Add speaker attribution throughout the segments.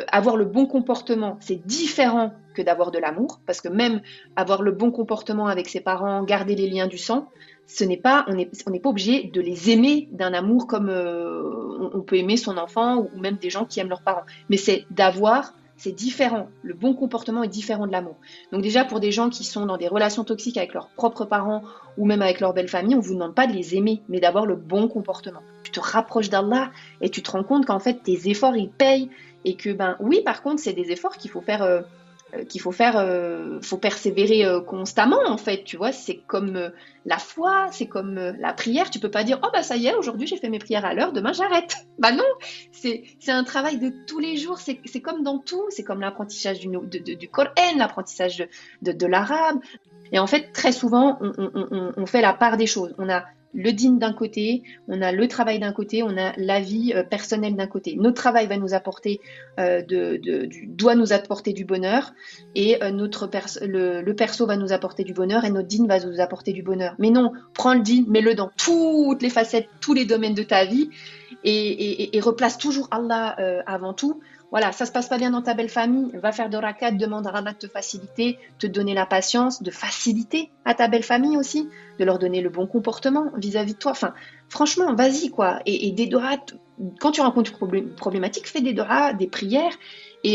Speaker 1: avoir le bon comportement, c'est différent que d'avoir de l'amour, parce que même avoir le bon comportement avec ses parents, garder les liens du sang, on n'est pas obligé de les aimer d'un amour comme on peut aimer son enfant ou même des gens qui aiment leurs parents. Mais c'est différent. Le bon comportement est différent de l'amour. Donc déjà, pour des gens qui sont dans des relations toxiques avec leurs propres parents ou même avec leur belle famille, on ne vous demande pas de les aimer, mais d'avoir le bon comportement. Tu te rapproches d'Allah et tu te rends compte qu'en fait, tes efforts, ils payent. Et que, oui, par contre, c'est des efforts faut persévérer constamment, en fait, tu vois. C'est comme la foi, c'est comme la prière. Tu peux pas dire, oh bah ça y est, aujourd'hui j'ai fait mes prières à l'heure, demain j'arrête. Bah non, c'est un travail de tous les jours. C'est comme dans tout, c'est comme l'apprentissage du Coran, l'apprentissage de l'arabe. Et en fait, très souvent, on fait la part des choses. On a le dîn d'un côté, on a le travail d'un côté, on a la vie personnelle d'un côté. Notre travail va nous apporter doit nous apporter du bonheur, et le perso va nous apporter du bonheur, et notre dîn va nous apporter du bonheur. Mais non, prends le dîn, mets-le dans toutes les facettes, tous les domaines de ta vie, et replace toujours Allah avant tout. Voilà, ça se passe pas bien dans ta belle famille, va faire de rakat, demande à Allah de te faciliter, te donner la patience, de faciliter à ta belle famille aussi, de leur donner le bon comportement vis-à-vis de toi. Enfin, franchement, vas-y quoi. Et des doigts, quand tu rencontres une problématique, fais des doigts, des prières, et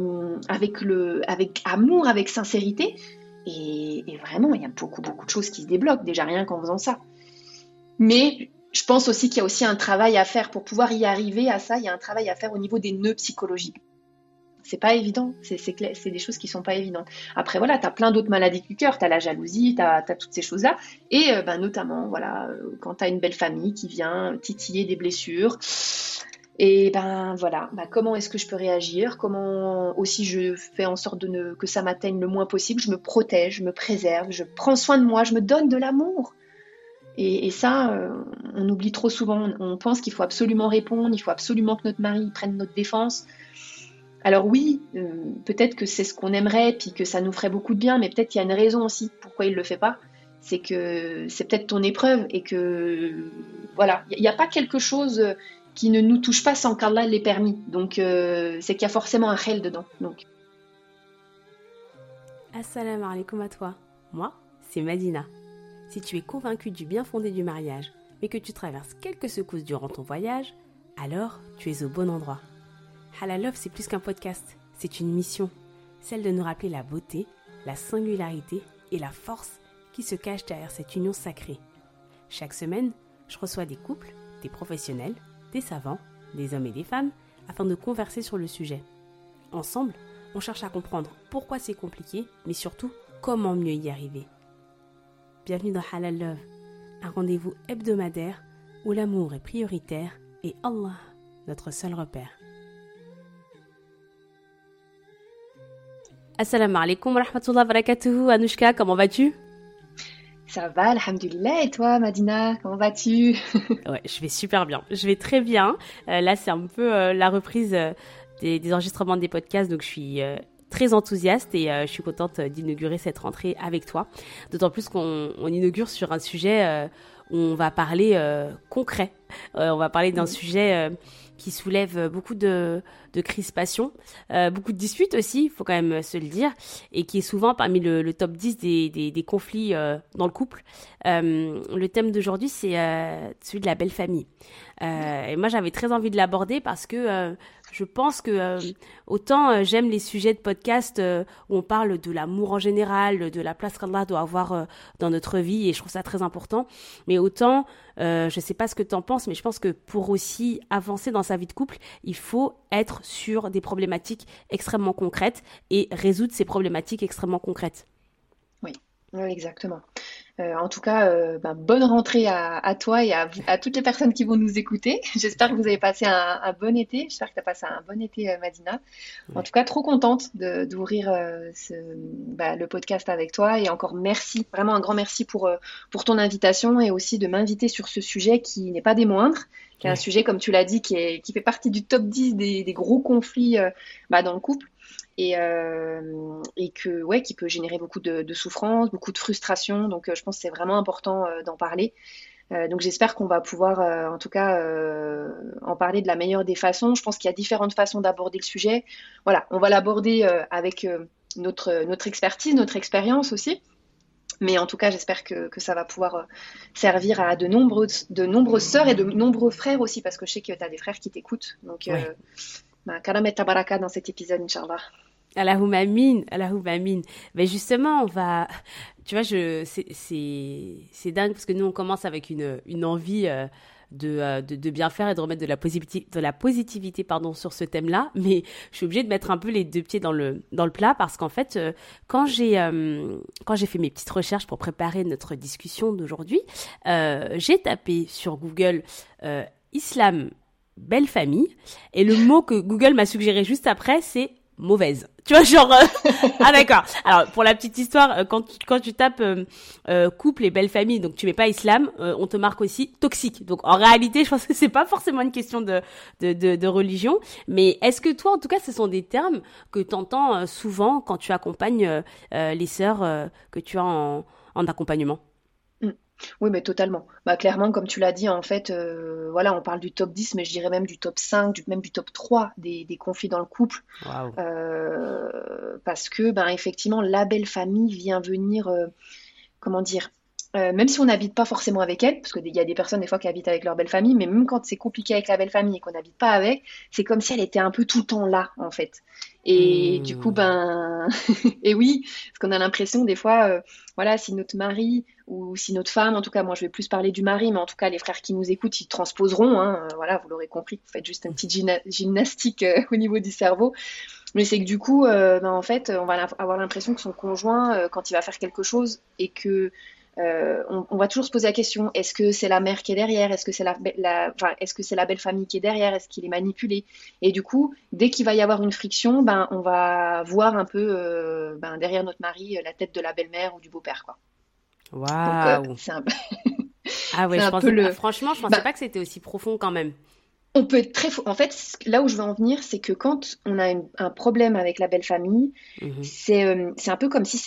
Speaker 1: avec amour, avec sincérité. Et vraiment, il y a beaucoup de choses qui se débloquent, déjà rien qu'en faisant ça. Mais je pense aussi qu'il y a aussi un travail à faire pour pouvoir y arriver à ça. Il y a un travail à faire au niveau des nœuds psychologiques. C'est pas évident, c'est des choses qui sont pas évidentes. Après voilà, t'as plein d'autres maladies du cœur, t'as la jalousie, t'as toutes ces choses-là, et notamment voilà, quand t'as une belle famille qui vient titiller des blessures, et voilà, comment est-ce que je peux réagir, comment aussi je fais en sorte que ça m'atteigne le moins possible, je me protège, je me préserve, je prends soin de moi, je me donne de l'amour. Et ça, on oublie trop souvent. On pense qu'il faut absolument répondre, il faut absolument que notre mari prenne notre défense. Alors oui, peut-être que c'est ce qu'on aimerait, puis que ça nous ferait beaucoup de bien, mais peut-être qu'il y a une raison aussi pourquoi il ne le fait pas. C'est que c'est peut-être ton épreuve, et que voilà, il n'y a pas quelque chose qui ne nous touche pas sans qu'Allah l'ait permis. Donc c'est qu'il y a forcément un khel dedans. Donc.
Speaker 2: Assalamu alaikum à toi. Moi, c'est Madina. Si tu es convaincu du bien fondé du mariage, mais que tu traverses quelques secousses durant ton voyage, alors tu es au bon endroit. Halal Love, c'est plus qu'un podcast, c'est une mission, celle de nous rappeler la beauté, la singularité et la force qui se cachent derrière cette union sacrée. Chaque semaine, je reçois des couples, des professionnels, des savants, des hommes et des femmes, afin de converser sur le sujet. Ensemble, on cherche à comprendre pourquoi c'est compliqué, mais surtout comment mieux y arriver. Bienvenue dans Halal Love, un rendez-vous hebdomadaire où l'amour est prioritaire et Allah, notre seul repère. Assalamu alaikum wa rahmatullahi wa barakatuhu. Anouchka, comment vas-tu?
Speaker 1: Ça va, alhamdoulilah. Et toi, Madina, comment vas-tu?
Speaker 2: Ouais, je vais super bien. Je vais très bien. Là, c'est un peu la reprise des enregistrements des podcasts, donc je suis très enthousiaste et je suis contente d'inaugurer cette rentrée avec toi. D'autant plus qu'on inaugure sur un sujet où on va parler concret. On va parler d'un sujet qui soulève beaucoup de crispation, beaucoup de disputes aussi, il faut quand même se le dire, et qui est souvent parmi le top 10 des conflits dans le couple. Le thème d'aujourd'hui, c'est celui de la belle famille. Et moi, j'avais très envie de l'aborder parce que je pense que autant j'aime les sujets de podcast où on parle de l'amour en général, de la place qu'Allah doit avoir dans notre vie, et je trouve ça très important, mais autant, je sais pas ce que tu en penses, mais je pense que pour aussi avancer dans sa vie de couple, il faut être sur des problématiques extrêmement concrètes et résoudre ces problématiques extrêmement concrètes.
Speaker 1: Oui, exactement. En tout cas, bonne rentrée à toi et à toutes les personnes qui vont nous écouter. J'espère que vous avez passé un bon été. J'espère que tu as passé un bon été, Madina. Ouais. En tout cas, trop contente d'ouvrir le podcast avec toi. Et encore merci, vraiment un grand merci pour ton invitation, et aussi de m'inviter sur ce sujet qui n'est pas des moindres, qui est un sujet, comme tu l'as dit, qui fait partie du top 10 des gros conflits dans le couple. Et qui peut générer beaucoup de souffrance, beaucoup de frustration. Donc je pense que c'est vraiment important d'en parler. Donc j'espère qu'on va pouvoir, en tout cas, en parler de la meilleure des façons. Je pense qu'il y a différentes façons d'aborder le sujet. Voilà, on va l'aborder avec notre expertise, notre expérience aussi. Mais en tout cas, j'espère que ça va pouvoir servir à de nombreuses sœurs et de nombreux frères aussi, parce que je sais que tu as des frères qui t'écoutent. Donc,
Speaker 2: Ouais.
Speaker 1: karamet tabaraka dans cet épisode, Inch'Allah.
Speaker 2: Allahumma amin, Allahumma amin. Mais justement, on va, tu vois, c'est dingue parce que nous, on commence avec une envie de bien faire et de remettre de la positivité, pardon, sur ce thème-là. Mais je suis obligée de mettre un peu les deux pieds dans le plat parce qu'en fait, quand j'ai fait mes petites recherches pour préparer notre discussion d'aujourd'hui, j'ai tapé sur Google Islam, belle famille, et le mot que Google m'a suggéré juste après, c'est mauvaise. Tu vois, genre... Ah d'accord. Alors, pour la petite histoire, quand tu tapes couple et belle famille, donc tu mets pas islam, on te marque aussi toxique. Donc, en réalité, je pense que c'est pas forcément une question de religion. Mais est-ce que toi, en tout cas, ce sont des termes que tu entends souvent quand tu accompagnes les sœurs que tu as en accompagnement?
Speaker 1: Mm. Oui, mais totalement. Bah, clairement, comme tu l'as dit, en fait, voilà, on parle du top 10, mais je dirais même du top 5, même du top 3 des conflits dans le couple.
Speaker 2: Waouh.
Speaker 1: Parce que, ben, effectivement, la belle famille vient venir, comment dire, même si on n'habite pas forcément avec elle, parce qu'il y a des personnes des fois qui habitent avec leur belle famille, mais même quand c'est compliqué avec la belle famille et qu'on n'habite pas avec, c'est comme si elle était un peu tout le temps là, en fait. Et du coup,
Speaker 2: Hmm.
Speaker 1: ben, et oui, parce qu'on a l'impression des fois, voilà, si notre mari ou si notre femme, en tout cas, moi je vais plus parler du mari, mais en tout cas, les frères qui nous écoutent, ils transposeront, hein, voilà, vous l'aurez compris, vous faites juste une petite gymnastique au niveau du cerveau. Mais c'est que du coup, ben, en fait, on va avoir l'impression que son conjoint, quand il va faire quelque chose et que on va toujours se poser la question, est-ce que c'est la mère qui est derrière? Est-ce que c'est enfin, est-ce que c'est la belle famille qui est derrière? Est-ce qu'il est manipulé? Et du coup, dès qu'il va y avoir une friction, ben, on va voir un peu ben, derrière notre mari la tête de la belle-mère ou du beau-père, quoi. Donc,
Speaker 2: Waouh. Ah ouais,
Speaker 1: c'est un peu le...
Speaker 2: franchement, je pensais
Speaker 1: Ben,
Speaker 2: pas que c'était aussi profond quand même.
Speaker 1: on peut être très faux. En fait, là où je veux en venir, c'est que quand on a un problème avec la belle famille,
Speaker 2: Mhm.
Speaker 1: c'est un peu comme si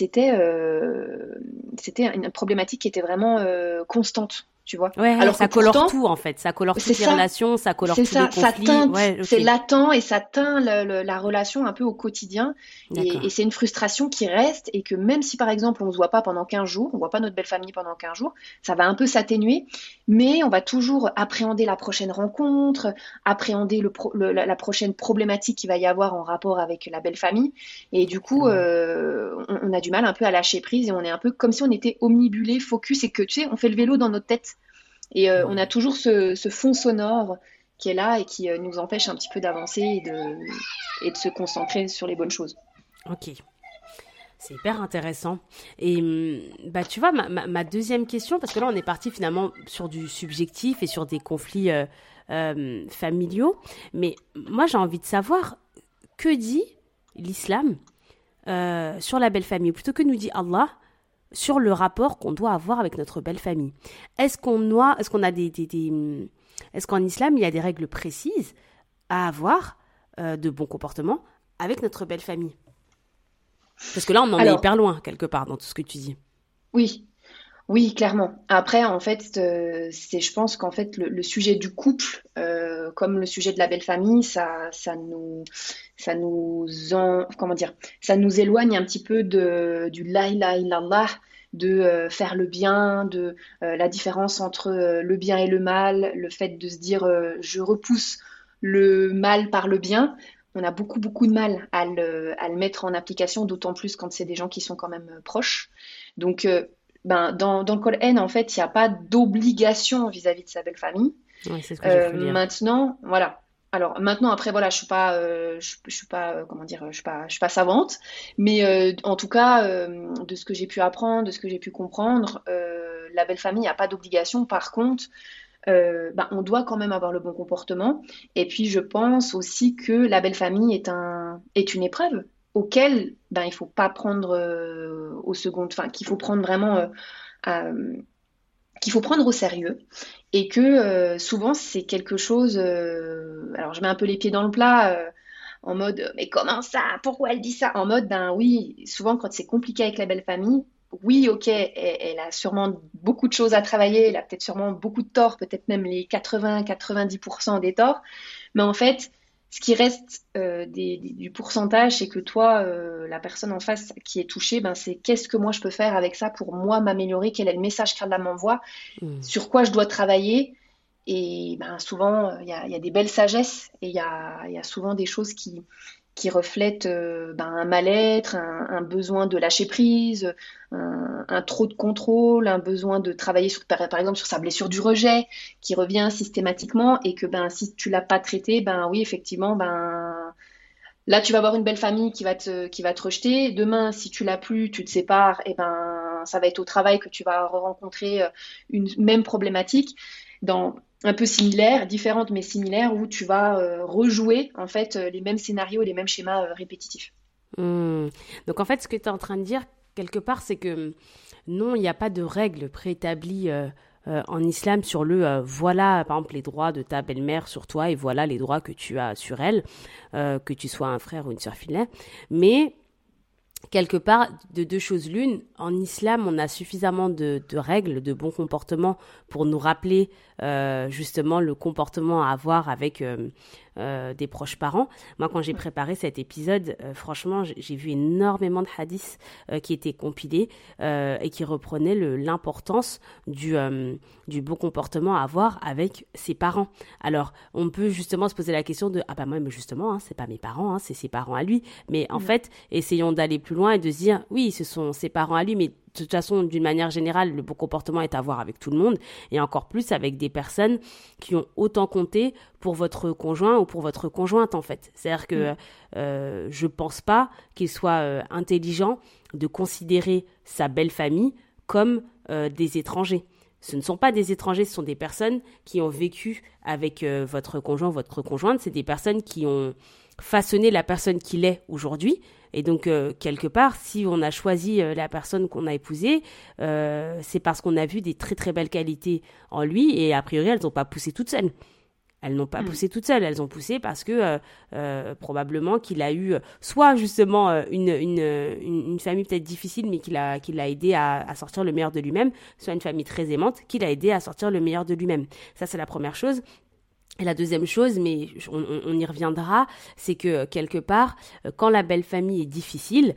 Speaker 1: c'était une problématique qui était vraiment constante, tu vois.
Speaker 2: Ouais,
Speaker 1: Alors que
Speaker 2: ça colore
Speaker 1: pourtant,
Speaker 2: tout en fait. Ça colore
Speaker 1: c'est
Speaker 2: toutes les
Speaker 1: ça,
Speaker 2: relations, ça colore
Speaker 1: c'est
Speaker 2: tous les
Speaker 1: ça, ça
Speaker 2: conflits.
Speaker 1: teinte,
Speaker 2: Ouais,
Speaker 1: c'est
Speaker 2: ok.
Speaker 1: latent et ça teint la relation un peu au quotidien. Et
Speaker 2: D'accord.
Speaker 1: c'est une frustration qui reste et que même si par exemple on ne se voit pas pendant 15 jours, on ne voit pas notre belle famille pendant 15 jours, ça va un peu s'atténuer, mais on va toujours appréhender la prochaine rencontre, appréhender la prochaine problématique qu'il va y avoir en rapport avec la belle famille. Et du coup,
Speaker 2: Exactement.
Speaker 1: on a du mal un peu à lâcher prise et on est un peu comme si on était omnibulé, focus et que tu sais, on fait le vélo dans notre tête. Et on a
Speaker 2: Mhm.
Speaker 1: toujours ce fond sonore qui est là et qui nous empêche un petit peu d'avancer et de se concentrer sur les bonnes choses.
Speaker 2: Ok. C'est hyper intéressant. Et bah, tu vois, ma deuxième question, parce que là, on est parti finalement sur du subjectif et sur des conflits familiaux. Mais moi, j'ai envie de savoir que dit l'islam sur la belle famille, plutôt que nous dit Allah sur le rapport qu'on doit avoir avec notre belle famille. Est-ce qu'on a est-ce qu'en islam, il y a des règles précises à avoir de bon comportement avec notre belle famille? Parce que là, on en est
Speaker 1: Alors,
Speaker 2: hyper loin, quelque part, dans tout ce que tu dis.
Speaker 1: oui, oui, clairement. Après, en fait, je pense qu'en fait, le sujet du couple, comme le sujet de la belle famille, comment dire, ça nous éloigne un petit peu du la ilaha illallah, de faire le bien, de la différence entre le bien et le mal, le fait de se dire je repousse le mal par le bien. On a beaucoup, beaucoup de mal à le mettre en application, d'autant plus quand c'est des gens qui sont quand même proches. Donc, ben, dans le Coran, en fait, il n'y a pas d'obligation vis-à-vis de sa belle famille.
Speaker 2: Ouais, c'est ce que j'ai cru lire.
Speaker 1: Maintenant, voilà. Alors maintenant, après, voilà, je suis pas, comment dire, je suis pas savante, mais en tout cas, de ce que j'ai pu apprendre, de ce que j'ai pu comprendre, la belle famille n'a pas d'obligation. Par contre, ben, on doit quand même avoir le bon comportement. Et puis, je pense aussi que la belle famille est une épreuve auquel ben, il faut pas prendre au second, enfin, qu'il faut prendre vraiment, euh, qu'il faut prendre au sérieux. Et que souvent, c'est quelque chose. Alors, je mets un peu les pieds dans le plat. En mode, mais comment ça? Pourquoi elle dit ça? En mode, ben oui, souvent quand c'est compliqué avec la belle famille, oui, ok, elle a sûrement beaucoup de choses à travailler, elle a peut-être sûrement beaucoup de torts, peut-être même les 80-90% des torts, mais en fait, ce qui reste du pourcentage, c'est que toi, la personne en face qui est touchée, ben, c'est qu'est-ce que moi je peux faire avec ça pour moi m'améliorer, quel est le message qu'elle m'envoie,
Speaker 2: Mm.
Speaker 1: sur quoi je dois travailler. Et ben, souvent, il y a des belles sagesses et il y a souvent des choses qui reflètent ben, un mal-être, un besoin de lâcher prise, un trop de contrôle, un besoin de travailler par exemple sur sa blessure du rejet qui revient systématiquement et que ben, si tu l'as pas traité, ben oui, effectivement, ben, là, tu vas avoir une belle famille qui va te rejeter. Demain, si tu l'as plus, tu te sépares, et ben, ça va être au travail que tu vas rencontrer une même problématique, un peu similaire, différente mais similaire, où tu vas rejouer en fait les mêmes scénarios et les mêmes schémas répétitifs.
Speaker 2: Mm. Donc en fait, ce que tu es en train de dire, quelque part, c'est que non, il n'y a pas de règles préétablies en islam sur voilà, par exemple, les droits de ta belle-mère sur toi et voilà les droits que tu as sur elle, que tu sois un frère ou une sœur filée. Mais quelque part, de deux choses l'une, en islam, on a suffisamment de règles, de bons comportements pour nous rappeler justement le comportement à avoir avec des proches parents. Moi, quand j'ai préparé cet épisode, franchement, j'ai vu énormément de hadiths qui étaient compilés et qui reprenaient l'importance du bon comportement à avoir avec ses parents. Alors, on peut justement se poser la question de « Ah bah moi, mais justement, hein, c'est pas mes parents, hein, c'est ses parents à lui. » Mais en fait, essayons d'aller plus loin et de se dire « Oui, ce sont ses parents à lui, mais de toute façon, d'une manière générale, le bon comportement est à voir avec tout le monde et encore plus avec des personnes qui ont autant compté pour votre conjoint ou pour votre conjointe en fait. C'est-à-dire que je pense pas qu'il soit intelligent de considérer sa belle famille comme des étrangers. Ce ne sont pas des étrangers, ce sont des personnes qui ont vécu avec votre conjoint, votre conjointe. C'est des personnes qui ont façonné la personne qu'il est aujourd'hui. Et donc, quelque part, si on a choisi la personne qu'on a épousée, c'est parce qu'on a vu des très très belles qualités en lui et a priori, elles n'ont pas poussé toutes seules. Elles n'ont pas poussé toutes seules, elles ont poussé parce que probablement qu'il a eu soit justement une famille peut-être difficile mais qui l'a aidé à sortir le meilleur de lui-même, soit une famille très aimante qui l'a aidé à sortir le meilleur de lui-même. Ça, c'est la première chose. Et la deuxième chose, mais on y reviendra, c'est que quelque part, quand la belle famille est difficile,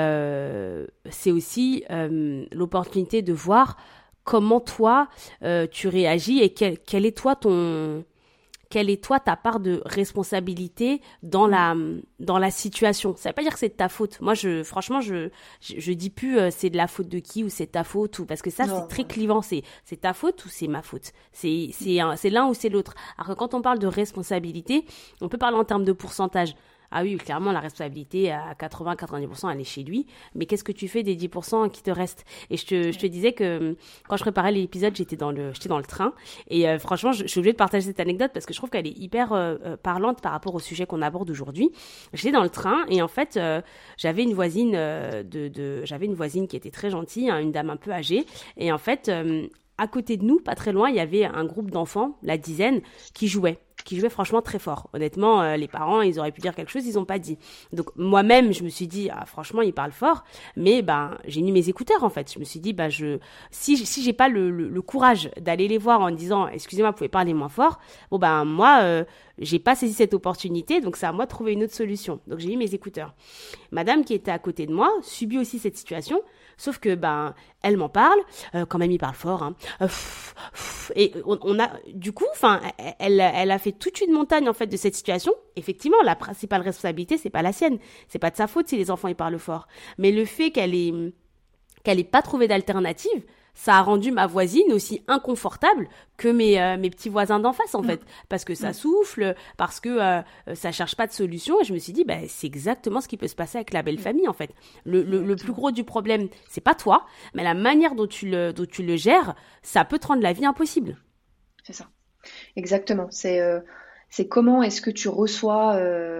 Speaker 2: c'est aussi l'opportunité de voir comment toi, tu réagis et quel est toi quelle est toi ta part de responsabilité dans la situation. Ça veut pas dire que c'est de ta faute. Moi, franchement, je dis plus c'est de la faute de qui ou c'est ta faute ou parce que ça c'est très clivant. C'est ta faute ou c'est ma faute. C'est l'un ou c'est l'autre. Alors que quand on parle de responsabilité, on peut parler en termes de pourcentage. Ah oui, clairement, la responsabilité à 80-90%, elle est chez lui. Mais qu'est-ce que tu fais des 10% qui te restent? Et je te disais que quand je préparais l'épisode, j'étais dans le train. Et franchement, je suis obligée de partager cette anecdote parce que je trouve qu'elle est hyper parlante par rapport au sujet qu'on aborde aujourd'hui. J'étais dans le train et en fait, j'avais une voisine j'avais une voisine qui était très gentille, hein, une dame un peu âgée. Et en fait, à côté de nous, pas très loin, il y avait un groupe d'enfants, la dizaine, qui jouaient franchement très fort. Honnêtement, les parents, ils auraient pu dire quelque chose, ils n'ont pas dit. Donc moi-même, je me suis dit, ah, franchement, ils parlent fort, mais j'ai mis mes écouteurs en fait. Je me suis dit, si j'ai pas le courage d'aller les voir en disant, excusez-moi, vous pouvez parler moins fort, moi, j'ai pas saisi cette opportunité, donc c'est à moi de trouver une autre solution. Donc j'ai mis mes écouteurs. Madame qui était à côté de moi subit aussi cette situation. Sauf que elle m'en parle, quand même il parle fort, hein. Et on a du coup, elle a fait toute une montagne en fait de cette situation. Effectivement, la principale responsabilité c'est pas la sienne, c'est pas de sa faute si les enfants ils parlent fort, mais le fait qu'elle ait pas trouvé d'alternative, ça a rendu ma voisine aussi inconfortable que mes petits voisins d'en face en fait, parce que ça souffle, parce que ça cherche pas de solution. Et je me suis dit c'est exactement ce qui peut se passer avec la belle famille en fait. Le plus gros du problème c'est pas toi, mais la manière dont tu le gères, ça peut te rendre la vie impossible.
Speaker 1: C'est ça, exactement. C'est comment est-ce que tu reçois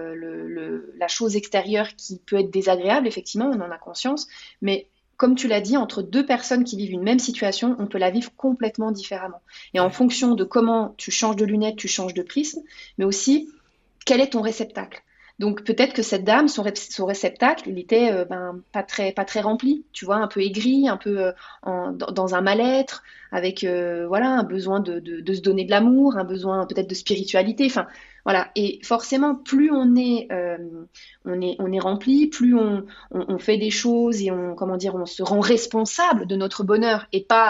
Speaker 1: la chose extérieure qui peut être désagréable, effectivement, on en a conscience, mais comme tu l'as dit, entre deux personnes qui vivent une même situation, on peut la vivre complètement différemment. Et en fonction de comment tu changes de lunettes, tu changes de prisme, mais aussi quel est ton réceptacle. Donc peut-être que cette dame, son réceptacle, il était pas très rempli, tu vois, un peu aigri, un peu dans un mal-être, avec voilà un besoin de se donner de l'amour, un besoin peut-être de spiritualité. Enfin voilà. Et forcément, plus on est rempli, plus on fait des choses et comment dire, on se rend responsable de notre bonheur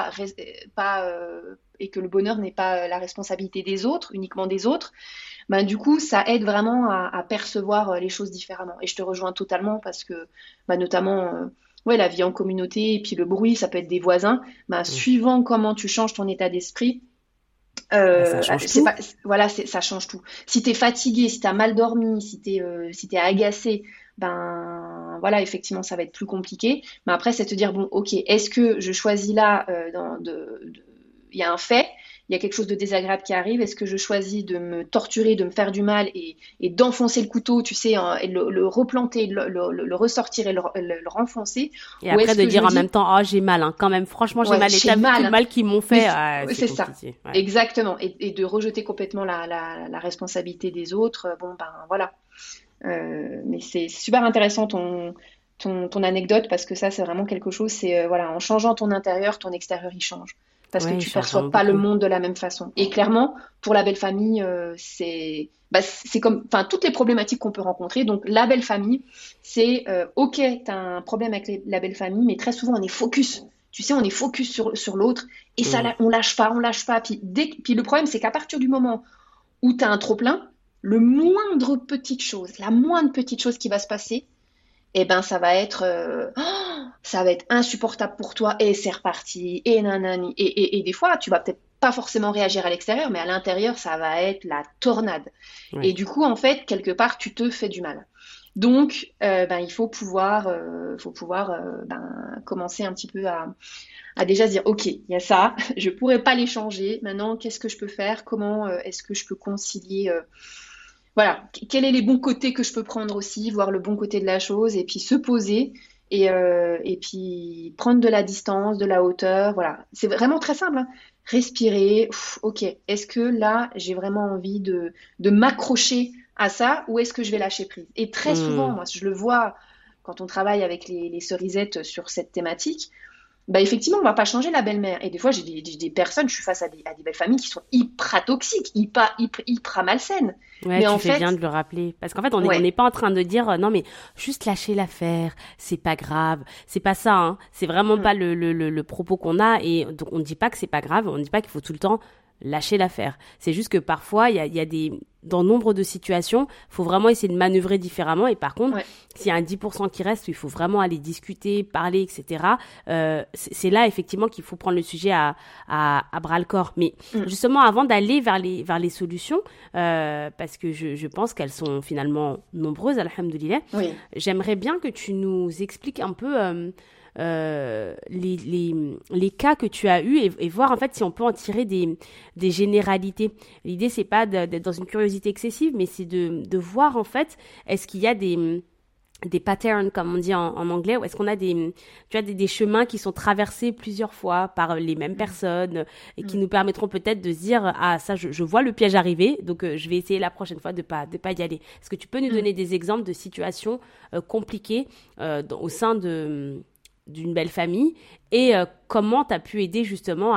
Speaker 1: et que le bonheur n'est pas la responsabilité des autres, uniquement des autres. Ben, du coup, ça aide vraiment à percevoir les choses différemment. Et je te rejoins totalement parce que, bah, notamment, ouais, la vie en communauté et puis le bruit, ça peut être des voisins. Ben,
Speaker 2: Mm.
Speaker 1: suivant comment tu changes ton état d'esprit,
Speaker 2: Bah, ça change tout.
Speaker 1: voilà, ça change tout. Si tu es fatigué, si tu as mal dormi, si t'es agacé, ben voilà, effectivement, ça va être plus compliqué. Mais après, c'est te dire, bon, ok, est-ce que je choisis là, il y a un fait, il y a quelque chose de désagréable qui arrive, est-ce que je choisis de me torturer, de me faire du mal et d'enfoncer le couteau, tu sais, hein, et le replanter, le ressortir et le renfoncer,
Speaker 2: Et
Speaker 1: ou
Speaker 2: après
Speaker 1: est-ce
Speaker 2: de
Speaker 1: que je
Speaker 2: dire
Speaker 1: me
Speaker 2: en même
Speaker 1: dis,
Speaker 2: temps, oh, j'ai mal, hein. Quand même, franchement, j'ai
Speaker 1: ouais,
Speaker 2: mal. Et
Speaker 1: j'ai
Speaker 2: t'as vu tout
Speaker 1: mal,
Speaker 2: le
Speaker 1: hein.
Speaker 2: mal qu'ils m'ont
Speaker 1: Mais
Speaker 2: fait. Ah, c'est
Speaker 1: c'est ça.
Speaker 2: compliqué. Ouais.
Speaker 1: Exactement. Et de rejeter complètement la responsabilité des autres. Bon, ben voilà. Mais c'est super intéressant ton anecdote parce que ça, c'est vraiment quelque chose. C'est voilà, en changeant ton intérieur, ton extérieur, il change. Parce que
Speaker 2: Ouais, il
Speaker 1: tu
Speaker 2: change vraiment
Speaker 1: perçois pas le
Speaker 2: beaucoup.
Speaker 1: monde de la même façon. Et clairement, pour la belle famille, c'est comme, enfin, toutes les problématiques qu'on peut rencontrer. Donc, la belle famille, c'est ok, t'as un problème avec la belle famille, mais très souvent, on est focus. Tu sais, on est focus sur l'autre et ça,
Speaker 2: Mm.
Speaker 1: on lâche pas, on lâche pas. Puis le problème, c'est qu'à partir du moment où tu as un trop-plein, le moindre petite chose, la moindre petite chose qui va se passer, eh ben ça va être insupportable pour toi et c'est reparti et nanani et des fois tu vas peut-être pas forcément réagir à l'extérieur mais à l'intérieur ça va être la tornade et
Speaker 2: Ouais.
Speaker 1: du coup en fait quelque part tu te fais du mal donc ben il faut pouvoir commencer un petit peu à déjà se dire ok il y a ça je pourrais pas les changer maintenant qu'est-ce que je peux faire comment est-ce que je peux concilier voilà, quels sont les bons côtés que je peux prendre aussi, voir le bon côté de la chose, et puis se poser, et puis prendre de la distance, de la hauteur, voilà. C'est vraiment très simple, hein. Respirer, ok, est-ce que là, j'ai vraiment envie de m'accrocher à ça, ou est-ce que je vais lâcher prise? Et très souvent,
Speaker 2: Mm.
Speaker 1: moi, je le vois quand on travaille avec les cerisettes sur cette thématique, bah effectivement, on va pas changer la belle-mère. Et des fois, j'ai des personnes, je suis face à des belles familles qui sont hyper toxiques, hyper malsaines.
Speaker 2: Ouais,
Speaker 1: Mais
Speaker 2: tu
Speaker 1: en
Speaker 2: fais bien
Speaker 1: fait,
Speaker 2: de le rappeler. Parce qu'en fait, on
Speaker 1: ouais.
Speaker 2: n'est pas en train de dire, non, mais juste lâcher l'affaire, c'est pas grave. C'est pas ça, hein. C'est vraiment
Speaker 1: Mm,
Speaker 2: pas le propos qu'on a. Et donc, on ne dit pas que c'est pas grave, on ne dit pas qu'il faut tout le temps lâcher l'affaire. C'est juste que parfois, il y a dans nombre de situations, faut vraiment essayer de manœuvrer différemment. Et par contre,
Speaker 1: ouais.
Speaker 2: s'il y a un 10% qui reste, où il faut vraiment aller discuter, parler, etc., c'est là, effectivement, qu'il faut prendre le sujet à bras le corps. Mais
Speaker 1: Mm,
Speaker 2: justement, avant d'aller vers les solutions, parce que je pense qu'elles sont finalement nombreuses, alhamdoulilah.
Speaker 1: oui.
Speaker 2: J'aimerais bien que tu nous expliques un peu les cas que tu as eus et voir en fait si on peut en tirer des généralités. L'idée, c'est pas d'être dans une curiosité excessive, mais c'est de voir en fait, est-ce qu'il y a des patterns, comme on dit en anglais, ou est-ce qu'on a tu vois, des chemins qui sont traversés plusieurs fois par les mêmes
Speaker 1: Mm,
Speaker 2: personnes et qui
Speaker 1: mm,
Speaker 2: nous permettront peut-être de se dire, ah, ça, je vois le piège arriver, donc je vais essayer la prochaine fois de pas y aller. Est-ce que tu peux nous
Speaker 1: mm.
Speaker 2: donner des exemples de situations compliquées au sein d'une belle famille et comment tu as pu aider justement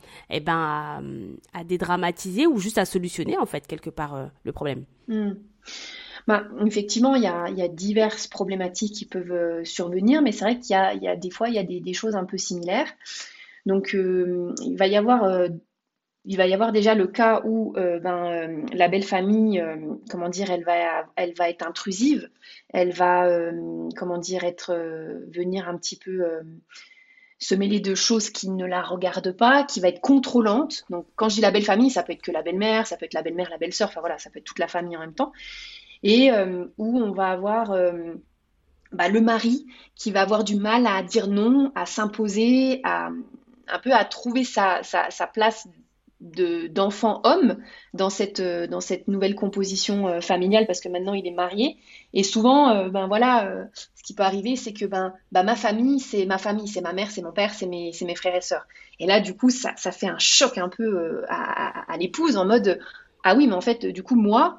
Speaker 2: à dédramatiser ou juste à solutionner en fait quelque part le problème.
Speaker 1: Mm. Bah, effectivement, il y a diverses problématiques qui peuvent survenir, mais c'est vrai qu'il y a des fois, il y a des choses un peu similaires. Donc, il va y avoir déjà le cas où la belle famille, comment dire, elle va être intrusive, elle va, comment dire, venir un petit peu se mêler de choses qui ne la regardent pas, qui va être contrôlante. Donc, quand je dis la belle famille, ça peut être que la belle-mère, ça peut être la belle-mère, la belle-sœur, enfin voilà, ça peut être toute la famille en même temps. Et où on va avoir le mari qui va avoir du mal à dire non, à s'imposer, un peu à trouver sa place d'enfant homme dans cette nouvelle composition familiale parce que maintenant il est marié. Et souvent, ce qui peut arriver, c'est que ma famille, c'est ma famille, c'est ma mère, c'est mon père, c'est mes frères et sœurs. Et là, du coup, ça fait un choc un peu à l'épouse en mode, ah oui, mais en fait, du coup, moi,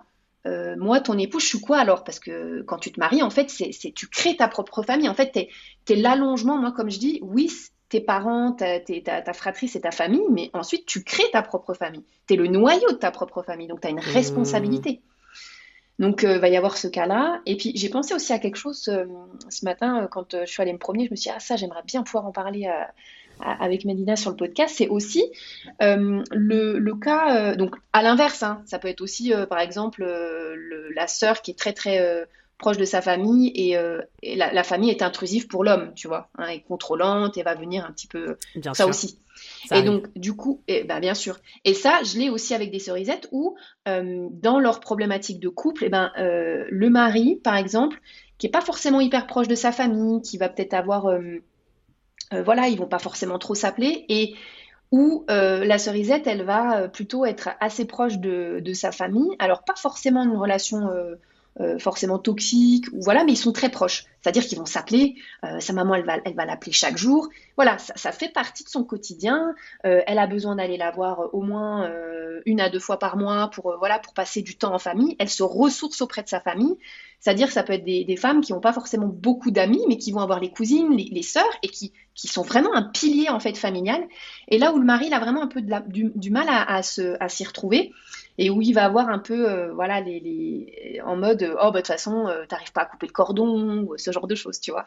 Speaker 1: moi, ton époux, je suis quoi alors? Parce que quand tu te maries, en fait, tu crées ta propre famille. En fait, t'es l'allongement, moi, comme je dis, oui, tes parents, ta fratrie, c'est ta famille, mais ensuite, tu crées ta propre famille. T'es le noyau de ta propre famille, donc tu as une
Speaker 2: Mmh.
Speaker 1: responsabilité. Donc, va y avoir ce cas-là. Et puis, j'ai pensé aussi à quelque chose ce matin, quand je suis allée me promener, je me suis dit, ah, ça, j'aimerais bien pouvoir en parler avec Mélina sur le podcast. C'est aussi le cas, donc à l'inverse, hein, ça peut être aussi, par exemple, la sœur qui est très, très proche de sa famille et la famille est intrusive pour l'homme, tu vois, hein, est contrôlante et va venir un petit peu,
Speaker 2: Bien
Speaker 1: ça
Speaker 2: sûr,
Speaker 1: aussi.
Speaker 2: ça
Speaker 1: Et
Speaker 2: arrive.
Speaker 1: donc, du coup, bah, bien sûr. Et ça, je l'ai aussi avec des cerisettes où, dans leur problématique de couple, le mari, par exemple, qui est pas forcément hyper proche de sa famille, qui va peut-être avoir, voilà, ils vont pas forcément trop s'appeler, et où la cerisette, elle va plutôt être assez proche de sa famille. Alors, pas forcément une relation forcément toxique, ou voilà, mais ils sont très proches. C'est-à-dire qu'ils vont s'appeler, sa maman, elle va l'appeler chaque jour. Voilà, ça fait partie de son quotidien. Elle a besoin d'aller la voir au moins 1 à 2 fois par mois voilà, pour passer du temps en famille. Elle se ressource auprès de sa famille. C'est-à-dire que ça peut être des femmes qui n'ont pas forcément beaucoup d'amis, mais qui vont avoir les cousines, les sœurs, et qui sont vraiment un pilier en fait familial. Et là où le mari il a vraiment un peu du mal à s'y retrouver, et où il va avoir un peu, voilà, en mode, oh, bah, de toute façon, t'arrives pas à couper le cordon, ou ce genre de choses, tu vois.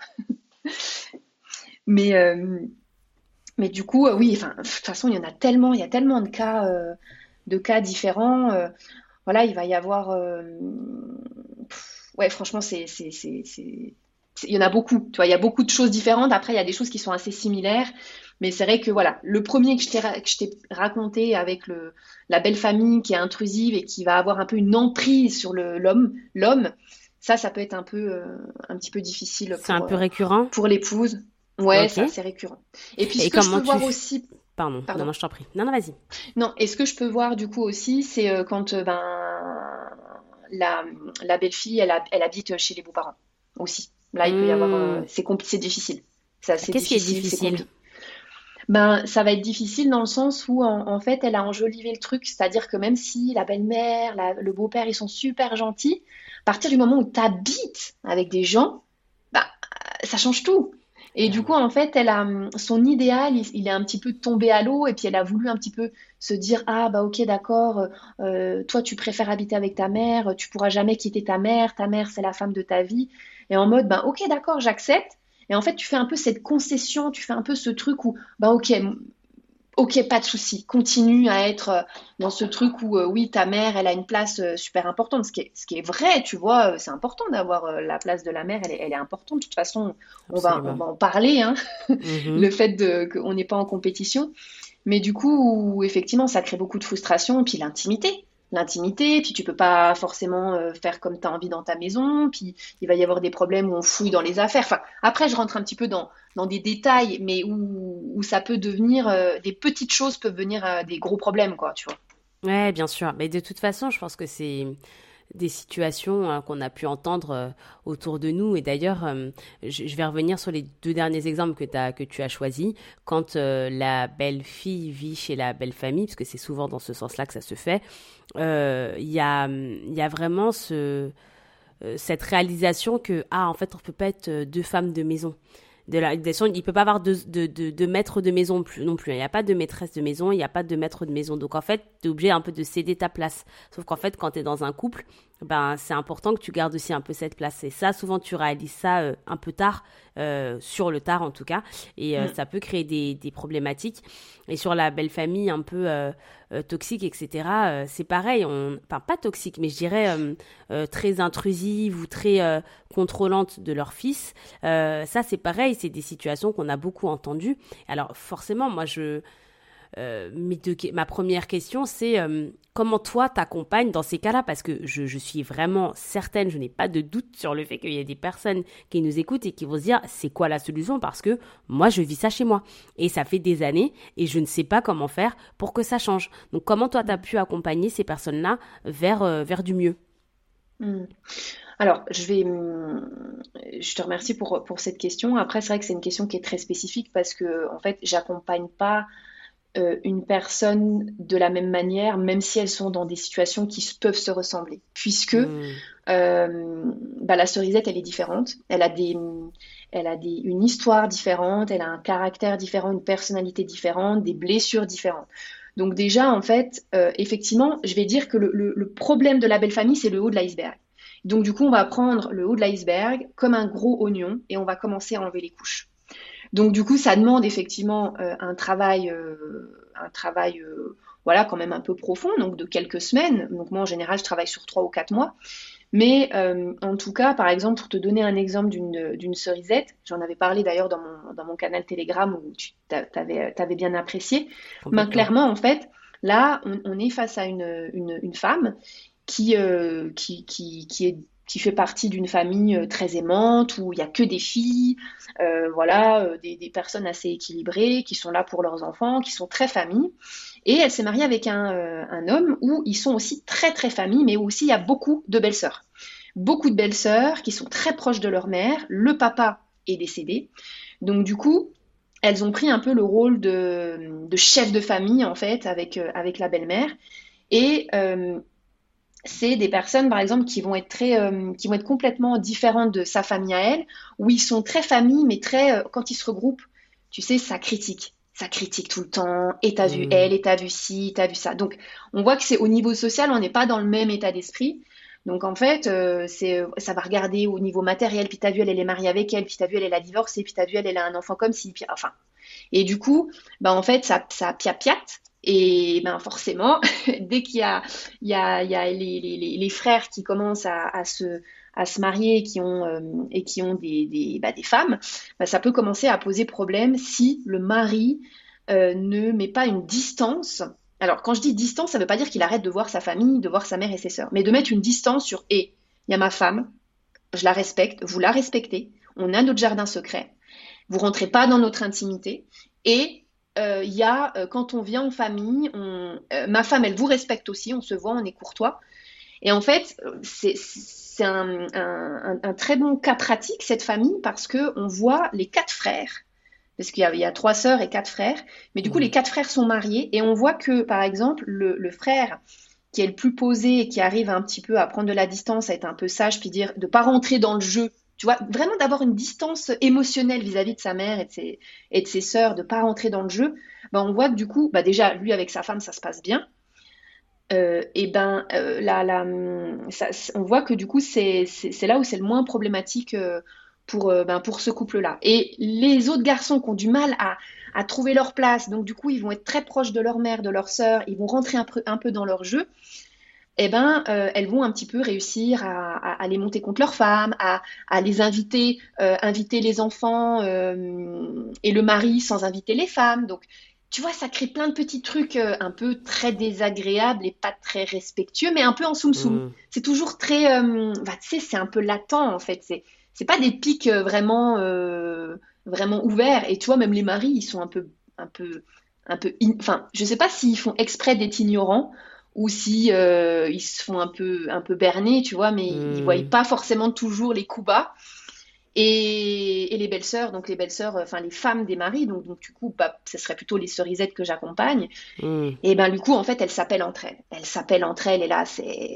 Speaker 1: Mais, euh, mais du coup, oui, enfin, de toute façon, il y a tellement de cas différents. Voilà, il va y avoir, ouais, franchement, il y en a beaucoup, tu vois, il y a beaucoup de choses différentes. Après, il y a des choses qui sont assez similaires. Mais c'est vrai que voilà, le premier que je t'ai raconté avec la belle famille qui est intrusive et qui va avoir un peu une emprise sur l'homme, ça peut être un petit peu difficile
Speaker 2: C'est un peu récurrent?
Speaker 1: pour l'épouse. Ouais,
Speaker 2: Ok.
Speaker 1: c'est assez récurrent. Et puis ce
Speaker 2: Et
Speaker 1: que je
Speaker 2: comment
Speaker 1: peux
Speaker 2: tu...
Speaker 1: voir aussi,
Speaker 2: Pardon, non,
Speaker 1: pardon.
Speaker 2: non, je t'en prie. Non, non, vas-y.
Speaker 1: Non, et ce que je peux voir du coup aussi, c'est quand la, la belle-fille, elle habite chez les beaux-parents aussi. Là, il peut y avoir,
Speaker 2: Hmm.
Speaker 1: c'est difficile. C'est assez
Speaker 2: Qu'est-ce qui est
Speaker 1: difficile, c'est
Speaker 2: difficile?
Speaker 1: compliqué. Ben, ça va être difficile dans le sens où, en fait, elle a enjolivé le truc. C'est-à-dire que même si la belle-mère, le beau-père, ils sont super gentils, à partir du moment où tu habites avec des gens, bah, ça change tout. Et du coup,
Speaker 2: Clairement.
Speaker 1: en fait, elle a son idéal, il est un petit peu tombé à l'eau, et puis elle a voulu un petit peu se dire, ah bah ok, d'accord, toi tu préfères habiter avec ta mère, tu pourras jamais quitter ta mère c'est la femme de ta vie. Et en mode, ben ok, d'accord, j'accepte. Et en fait, tu fais un peu cette concession, tu fais un peu ce truc où, bah ok, ok, pas de souci, continue à être dans ce truc où, oui, ta mère, elle a une place super importante, ce qui est vrai, tu vois, c'est important d'avoir la place de la mère, elle est importante. De toute façon, on
Speaker 2: Absolument.
Speaker 1: va en parler, hein,
Speaker 2: Mhm.
Speaker 1: le fait qu'on n'est pas en compétition. Mais du coup, effectivement, ça crée beaucoup de frustration, et puis l'intimité. L'intimité, puis tu peux pas forcément faire comme tu as envie dans ta maison, puis il va y avoir des problèmes où on fouille dans les affaires. Enfin, après, je rentre un petit peu dans des détails, mais où ça peut devenir, des petites choses peuvent venir à des gros problèmes, quoi, tu vois.
Speaker 2: Ouais, bien sûr. Mais de toute façon, je pense que c'est des situations qu'on a pu entendre autour de nous. Et d'ailleurs, je vais revenir sur les deux derniers exemples que tu as choisis. Quand la belle-fille vit chez la belle-famille, parce que c'est souvent dans ce sens-là que ça se fait, il y a vraiment cette réalisation que, ah, en fait, on peut pas être deux femmes de maison. De la, il peut pas avoir de maître de maison non plus. Il n'y a pas de maîtresse de maison, il n'y a pas de maître de maison. Donc en fait, tu es obligé un peu de céder ta place. Sauf qu'en fait, quand tu es dans un couple, ben c'est important que tu gardes aussi un peu cette place. Et ça, souvent, tu réalises ça un peu tard, sur le tard en tout cas. Et
Speaker 1: Mm.
Speaker 2: ça peut créer des problématiques. Et sur la belle famille un peu toxique, etc., c'est pareil. Enfin, pas toxique, mais je dirais très intrusive ou très contrôlante de leur fils. Ça, c'est pareil, c'est des situations qu'on a beaucoup entendues. Alors, forcément, moi, ma première question, c'est comment toi t'accompagnes dans ces cas-là? Parce que je suis vraiment certaine, je n'ai pas de doute sur le fait qu'il y a des personnes qui nous écoutent et qui vont se dire, c'est quoi la solution? Parce que moi, je vis ça chez moi. Et ça fait des années et je ne sais pas comment faire pour que ça change. Donc, comment toi, t'as pu accompagner ces personnes-là vers du mieux?
Speaker 1: Mm. Alors, je te remercie pour cette question. Après, c'est vrai que c'est une question qui est très spécifique parce que, en fait, j'accompagne pas. une personne de la même manière, même si elles sont dans des situations qui peuvent se ressembler. Puisque
Speaker 2: Mm.
Speaker 1: la cerisette, elle est différente. Une histoire différente, elle a un caractère différent, une personnalité différente, des blessures différentes. Donc déjà, en fait, effectivement, je vais dire que le problème de la belle famille, c'est le haut de l'iceberg. Donc du coup, on va prendre le haut de l'iceberg comme un gros oignon et on va commencer à enlever les couches. Donc du coup, ça demande effectivement voilà, quand même un peu profond, donc de quelques semaines. Donc moi, en général, je travaille sur 3 ou 4 mois. Mais en tout cas, par exemple, pour te donner un exemple d'une cerisette, j'en avais parlé d'ailleurs dans mon canal Telegram où tu t'avais bien apprécié. Ben,
Speaker 2: Complètement.
Speaker 1: clairement, en fait, là, on est face à une femme qui fait partie d'une famille très aimante, où il n'y a que des filles, voilà, des personnes assez équilibrées, qui sont là pour leurs enfants, qui sont très famille. Et elle s'est mariée avec un homme où ils sont aussi très très famille, mais où aussi il y a beaucoup de belles-sœurs. Beaucoup de belles-sœurs qui sont très proches de leur mère. Le papa est décédé. Donc du coup, elles ont pris un peu le rôle de chef de famille, en fait, avec la belle-mère. Et c'est des personnes, par exemple, qui vont être complètement différentes de sa famille à elle, où ils sont très famille, mais très, quand ils se regroupent, tu sais, ça critique. Ça critique tout le temps. Et t'as vu
Speaker 2: Mm.
Speaker 1: elle, et t'as vu ci, t'as vu ça. Donc, on voit que c'est au niveau social, on n'est pas dans le même état d'esprit. Donc, en fait, ça va regarder au niveau matériel. Puis t'as vu, elle est mariée avec elle. Puis t'as vu, elle a divorcé. Puis t'as vu, elle a un enfant comme ci. Puis, enfin. Et du coup, bah, en fait, ça piat-piate. Et ben forcément, dès qu'il y a les frères qui commencent à se marier et qui ont des femmes, bah, ça peut commencer à poser problème si le mari ne met pas une distance. Alors, quand je dis distance, ça ne veut pas dire qu'il arrête de voir sa famille, de voir sa mère et ses sœurs, mais de mettre une distance sur, il y a ma femme, je la respecte, vous la respectez, on a notre jardin secret, vous rentrez pas dans notre intimité, et il y a, quand on vient en famille, ma femme, elle vous respecte aussi, on se voit, on est courtois. Et en fait, c'est un très bon cas pratique, cette famille, parce qu'on voit les 4 frères, parce qu'il y a 3 sœurs et 4 frères, mais du coup, les
Speaker 2: Mm.
Speaker 1: 4 frères sont mariés, et on voit que, par exemple, le frère qui est le plus posé et qui arrive un petit peu à prendre de la distance, à être un peu sage, puis dire de ne pas rentrer dans le jeu, tu vois, vraiment d'avoir une distance émotionnelle vis-à-vis de sa mère et de ses sœurs, de ne pas rentrer dans le jeu, ben on voit que du coup, bah déjà, lui avec sa femme, ça se passe bien. Et ben, on voit que du coup, c'est là où c'est le moins problématique pour ce couple-là. Et les autres garçons qui ont du mal à trouver leur place, donc du coup, ils vont être très proches de leur mère, de leur sœur, ils vont rentrer un peu dans leur jeu, eh ben, elles vont un petit peu réussir à les monter contre leurs femmes, à les inviter les enfants et le mari sans inviter les femmes. Donc, tu vois, ça crée plein de petits trucs un peu très désagréables et pas très respectueux, mais un peu en soum-soum.
Speaker 2: Mm.
Speaker 1: C'est toujours très, tu sais, c'est un peu latent en fait. C'est pas des pics vraiment ouverts. Et tu vois, même les maris, ils sont un peu, enfin, je sais pas s'ils font exprès d'être ignorants ou si ils se font un peu berner, tu vois, mais ils voient
Speaker 2: Mm.
Speaker 1: pas forcément toujours les coups bas. Et les belles-sœurs, donc les belles-sœurs, enfin les femmes des maris, donc du coup, bah, ce serait plutôt les cerisettes que j'accompagne.
Speaker 2: Mm.
Speaker 1: Et ben du coup, en fait, elles s'appellent entre elles. Elles s'appellent entre elles, et là,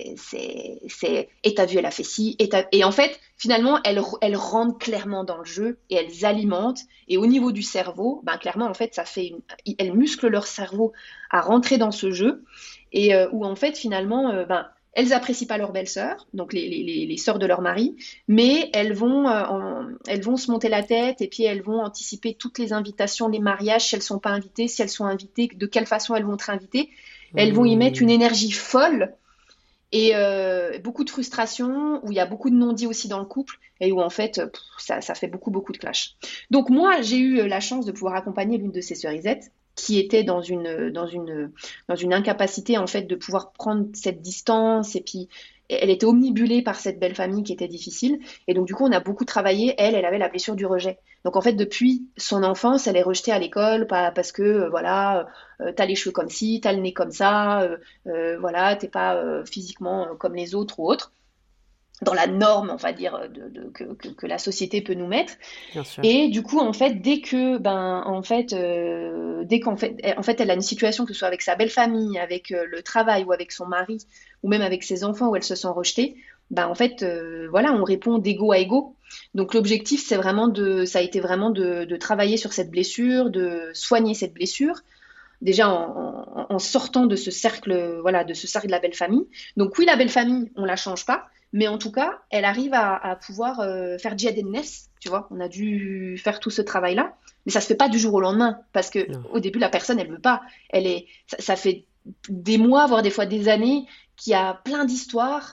Speaker 1: et t'as vu, elle a fait ci, et en fait, finalement, elles rentrent clairement dans le jeu et elles alimentent. Et au niveau du cerveau, ben clairement, en fait, elles musclent leur cerveau à rentrer dans ce jeu, et où en fait, finalement, ben elles apprécient pas leur belle-sœur, donc les sœurs de leur mari, mais elles vont se monter la tête et puis elles vont anticiper toutes les invitations, les mariages, si elles sont pas invitées, si elles sont invitées, de quelle façon elles vont être invitées. Elles vont y mettre une
Speaker 2: Mm.
Speaker 1: énergie folle et beaucoup de frustration, où il y a beaucoup de non-dits aussi dans le couple et où en fait ça fait beaucoup beaucoup de clash. Donc moi j'ai eu la chance de pouvoir accompagner l'une de ces cerisettes qui était dans une incapacité en fait de pouvoir prendre cette distance, et puis elle était omnibulée par cette belle famille qui était difficile, et donc du coup on a beaucoup travaillé. Elle avait la blessure du rejet, donc en fait depuis son enfance elle est rejetée à l'école, parce que voilà, t'as les cheveux comme ci, t'as le nez comme ça, voilà, t'es pas physiquement comme les autres ou autres. dans la norme, on va dire, que la société peut nous mettre.
Speaker 2: Bien sûr.
Speaker 1: Et du coup, en fait, dès en fait, elle a une situation, que ce soit avec sa belle famille, avec le travail ou avec son mari, ou même avec ses enfants, où elle se sent rejetée, en fait, voilà, on répond d'ego à ego. Donc l'objectif, ça a été vraiment de travailler sur cette blessure, de soigner cette blessure, déjà en sortant de ce cercle, voilà, de ce cercle de la belle famille. Donc oui, la belle famille, on la change pas, mais en tout cas, elle arrive à pouvoir faire djihad en-nefs, tu vois. On a dû faire tout ce travail-là, mais ça se fait pas du jour au lendemain, parce que
Speaker 2: Non.
Speaker 1: au début, la personne, elle veut pas. Ça fait des mois, voire des fois des années, qu'il y a plein d'histoires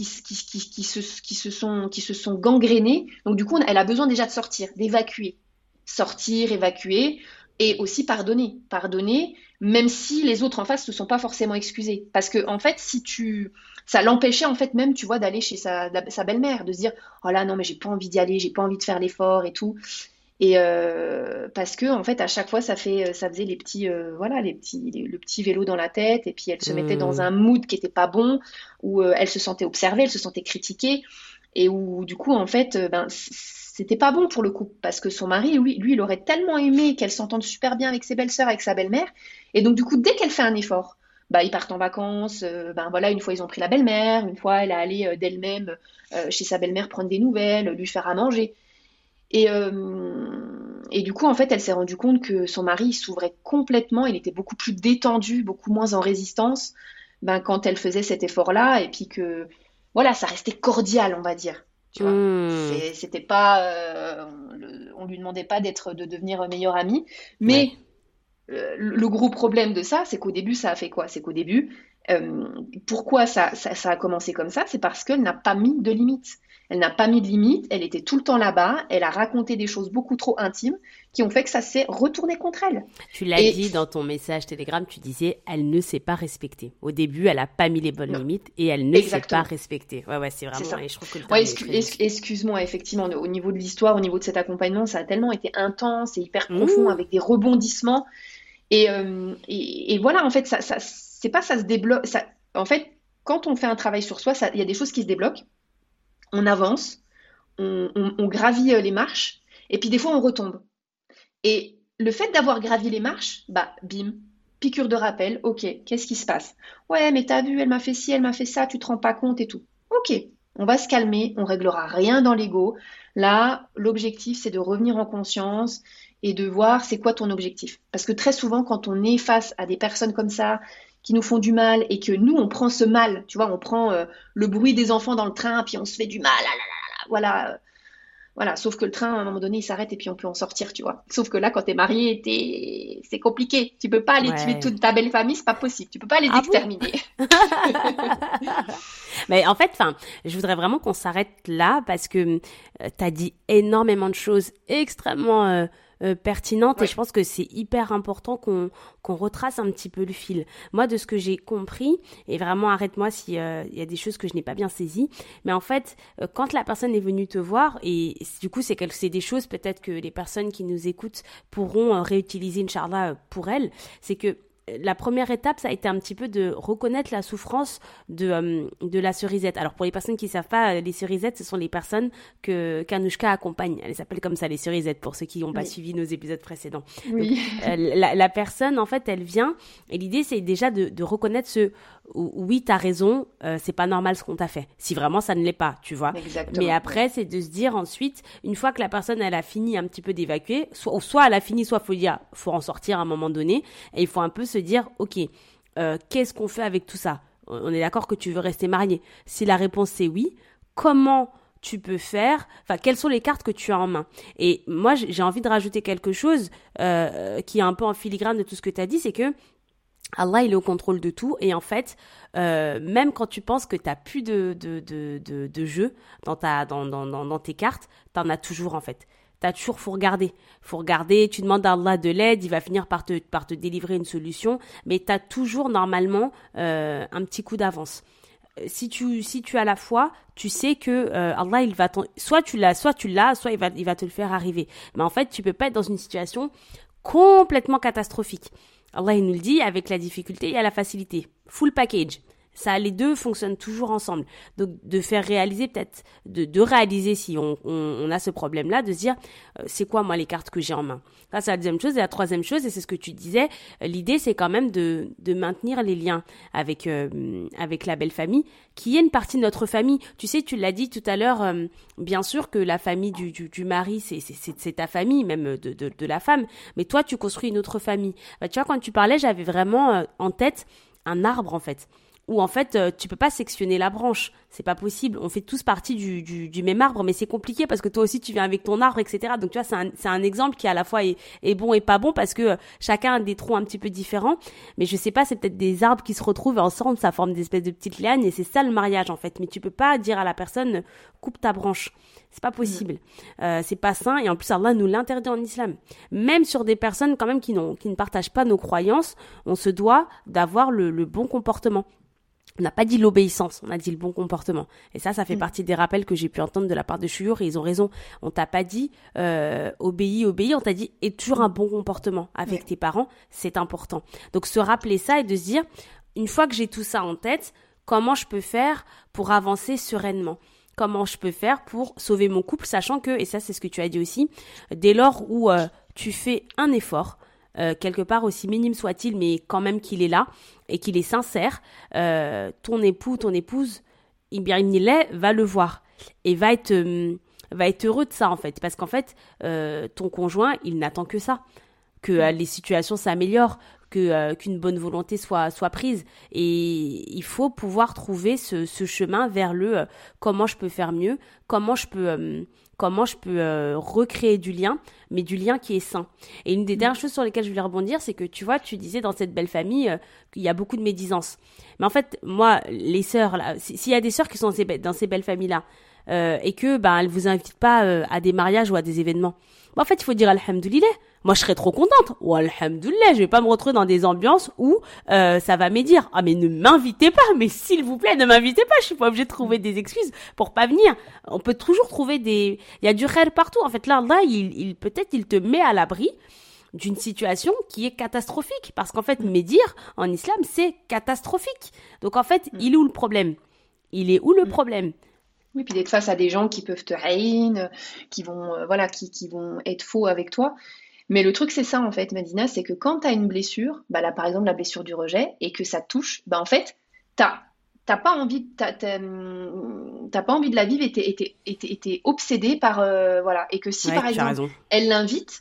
Speaker 1: qui se sont gangrénées. Donc du coup, elle a besoin déjà de sortir, d'évacuer, sortir, évacuer et aussi pardonner. Pardonner, même si les autres en face ne se sont pas forcément excusés. Parce que, en fait, ça l'empêchait, en fait, même, tu vois, d'aller chez sa belle-mère, de se dire, oh là, non, mais j'ai pas envie d'y aller, j'ai pas envie de faire l'effort et tout. Et parce que, en fait, à chaque fois, ça faisait voilà, le petit vélo dans la tête, et puis elle se mettait dans un mood qui était pas bon, où elle se sentait observée, elle se sentait critiquée, et où, du coup, en fait, c'était pas bon pour le couple, parce que son mari, lui, il aurait tellement aimé qu'elle s'entende super bien avec ses belles-sœurs, avec sa belle-mère, et donc, du coup, dès qu'elle fait un effort, ils partent en vacances, voilà, une fois ils ont pris la belle-mère, une fois elle est allée d'elle-même chez sa belle-mère prendre des nouvelles, lui faire à manger. Et du coup, en fait, elle s'est rendue compte que son mari il s'ouvrait complètement, il était beaucoup plus détendu, beaucoup moins en résistance quand elle faisait cet effort-là, et puis que, voilà, ça restait cordial, on va dire. Tu vois,
Speaker 2: Mmh.
Speaker 1: c'était pas, on lui demandait pas de devenir meilleure amie,
Speaker 2: Ouais.
Speaker 1: mais le gros problème de ça, c'est qu'au début, ça a fait quoi? C'est qu'au début, pourquoi ça a commencé comme ça? C'est parce qu'elle n'a pas mis de limite. Elle n'a pas mis de limite, elle était tout le temps là-bas, elle a raconté des choses beaucoup trop intimes qui ont fait que ça s'est retourné contre elle.
Speaker 2: Tu l'as
Speaker 1: Et
Speaker 2: dit dans ton message Telegram, tu disais, elle ne s'est pas respectée. Au début, elle a pas mis les bonnes
Speaker 1: non,
Speaker 2: limites et elle ne s'est pas
Speaker 1: exactement,
Speaker 2: respectée. Ouais, ouais, c'est
Speaker 1: c'est
Speaker 2: vraiment,
Speaker 1: ça.
Speaker 2: et je trouve que le
Speaker 1: Ouais,
Speaker 2: terme est très juste.
Speaker 1: excuse-moi, effectivement, au niveau de l'histoire, au niveau de cet accompagnement, ça a tellement été intense et hyper profond,
Speaker 2: Mmh.
Speaker 1: avec des rebondissements. Et voilà, en fait, c'est pas ça se débloque. En fait, quand on fait un travail sur soi, il y a des choses qui se débloquent. On avance, on gravit les marches, et puis des fois on retombe. Et le fait d'avoir gravi les marches, bim, piqûre de rappel, ok, qu'est-ce qui se passe? Ouais, mais t'as vu, elle m'a fait ci, elle m'a fait ça, tu te rends pas compte et tout. Ok, on va se calmer, on réglera rien dans l'ego. Là, l'objectif, c'est de revenir en conscience et de voir c'est quoi ton objectif. Parce que très souvent, quand on est face à des personnes comme ça, qui nous font du mal et que nous, on prend ce mal, tu vois, on prend le bruit des enfants dans le train, puis on se fait du mal, ah là là là, voilà, voilà, sauf que le train, à un moment donné, il s'arrête et puis on peut en sortir, tu vois. Sauf que là, quand t'es marié, c'est compliqué. Tu peux pas aller tuer
Speaker 2: Ouais.
Speaker 1: toute ta belle famille, c'est pas possible. Tu peux pas les
Speaker 2: Ah bon?
Speaker 1: exterminer.
Speaker 2: Mais en fait, enfin, je voudrais vraiment qu'on s'arrête là parce que tu as dit énormément de choses extrêmement pertinentes et
Speaker 1: Ouais.
Speaker 2: je pense que c'est hyper important qu'on retrace un petit peu le fil. Moi, de ce que j'ai compris, et vraiment arrête-moi s'il y a des choses que je n'ai pas bien saisies, mais en fait, quand la personne est venue te voir, et du coup, c'est des choses peut-être que les personnes qui nous écoutent pourront réutiliser, Inch'Allah, pour elles, c'est que la première étape, ça a été un petit peu de reconnaître la souffrance de la cerisette. Alors, pour les personnes qui ne savent pas, les cerisettes, ce sont les personnes que qu'Anouchka accompagne. Elle s'appelle comme ça, les cerisettes, pour ceux qui n'ont pas
Speaker 1: Oui.
Speaker 2: suivi nos épisodes précédents. Donc,
Speaker 1: Oui.
Speaker 2: la personne, en fait, elle vient, et l'idée, c'est déjà de reconnaître oui, t'as raison, c'est pas normal ce qu'on t'a fait. Si vraiment ça ne l'est pas, tu vois. Mais
Speaker 1: Exactement. Ouais.
Speaker 2: après, c'est de se dire ensuite, une fois que la personne, elle a fini un petit peu d'évacuer, soit elle a fini, soit faut en sortir à un moment donné, et il faut un peu se dire, ok, qu'est-ce qu'on fait avec tout ça? On est d'accord que tu veux rester marié. Si la réponse c'est oui, comment tu peux faire, enfin, quelles sont les cartes que tu as en main? Et moi, j'ai envie de rajouter quelque chose qui est un peu en filigrane de tout ce que tu as dit, c'est que Allah, il est au contrôle de tout. Et en fait, même quand tu penses que tu n'as plus de jeu dans tes cartes, tu en as toujours en fait. Faut regarder, tu demandes à Allah de l'aide, il va finir par te délivrer une solution, mais tu as toujours normalement un petit coup d'avance. Si tu as la foi, tu sais que Allah, soit tu l'as, soit il va te le faire arriver. Mais en fait, tu peux pas être dans une situation complètement catastrophique. Allah, il nous le dit, avec la difficulté, il y a la facilité. Full package. Ça, les deux fonctionnent toujours ensemble. Donc, de faire réaliser peut-être, de réaliser si on a ce problème-là, de se dire, c'est quoi, moi, les cartes que j'ai en main? Ça, c'est la deuxième chose. Et la troisième chose, et c'est ce que tu disais, l'idée, c'est quand même de maintenir les liens avec la belle famille, qui est une partie de notre famille. Tu sais, tu l'as dit tout à l'heure, bien sûr que la famille du mari, c'est ta famille, même de la femme. Mais toi, tu construis une autre famille. Bah, tu vois, quand tu parlais, j'avais vraiment en tête un arbre, en fait. Où en fait, tu peux pas sectionner la branche. C'est pas possible. On fait tous partie du même arbre, mais c'est compliqué parce que toi aussi, tu viens avec ton arbre, etc. Donc, tu vois, c'est un exemple qui à la fois est bon et pas bon parce que chacun a des troncs un petit peu différents. Mais je sais pas, c'est peut-être des arbres qui se retrouvent ensemble, ça forme des espèces de petites lianes et c'est ça le mariage, en fait. Mais tu peux pas dire à la personne, coupe ta branche. C'est pas possible. C'est pas sain et en plus, Allah nous l'interdit en islam. Même sur des personnes quand même qui ne partagent pas nos croyances, on se doit d'avoir le bon comportement. On n'a pas dit l'obéissance, on a dit le bon comportement. Et ça fait partie des rappels que j'ai pu entendre de la part de Chouyour et ils ont raison. On t'a pas dit obéis, on t'a dit aie toujours un bon comportement avec tes parents, c'est important. Donc se rappeler ça et de se dire, une fois que j'ai tout ça en tête, comment je peux faire pour avancer sereinement ? Comment je peux faire pour sauver mon couple, sachant que, et ça c'est ce que tu as dit aussi, dès lors où tu fais un effort, quelque part aussi minime soit-il, mais quand même qu'il est là et qu'il est sincère, ton époux, ton épouse, il va le voir et va être heureux de ça en fait, parce qu'en fait, ton conjoint, il n'attend que ça, que les situations s'améliorent, qu'une bonne volonté soit prise et il faut pouvoir trouver ce chemin vers le comment je peux faire mieux, comment je peux recréer du lien, mais du lien qui est sain. Et une des dernières choses sur lesquelles je voulais rebondir, c'est que tu vois, tu disais dans cette belle famille qu'il y a beaucoup de médisance. Mais en fait, moi, les sœurs, là, s'il y a des sœurs qui sont dans ces belles familles-là, et que elles vous invitent pas à des mariages ou à des événements, en fait, il faut dire alhamdoulilah. Moi, je serais trop contente. Ou alhamdoulilah, je vais pas me retrouver dans des ambiances où ça va m'aidir. Ah, mais ne m'invitez pas. Mais s'il vous plaît, ne m'invitez pas. Je suis pas obligée de trouver des excuses pour pas venir. On peut toujours trouver il y a du khair partout. En fait, là, peut-être, il te met à l'abri d'une situation qui est catastrophique. Parce qu'en fait, médire, en islam, c'est catastrophique. Donc, en fait, il est où le problème?
Speaker 1: Oui, puis d'être face à des gens qui peuvent te haïr, qui vont, qui vont être faux avec toi. Mais le truc, c'est ça, en fait, Madina, c'est que quand tu as une blessure, là, par exemple, la blessure du rejet, et que ça te touche, en fait, t'as pas envie, t'as pas envie de la vivre et t'es obsédé par, voilà. Et que si, par exemple, elle l'invite,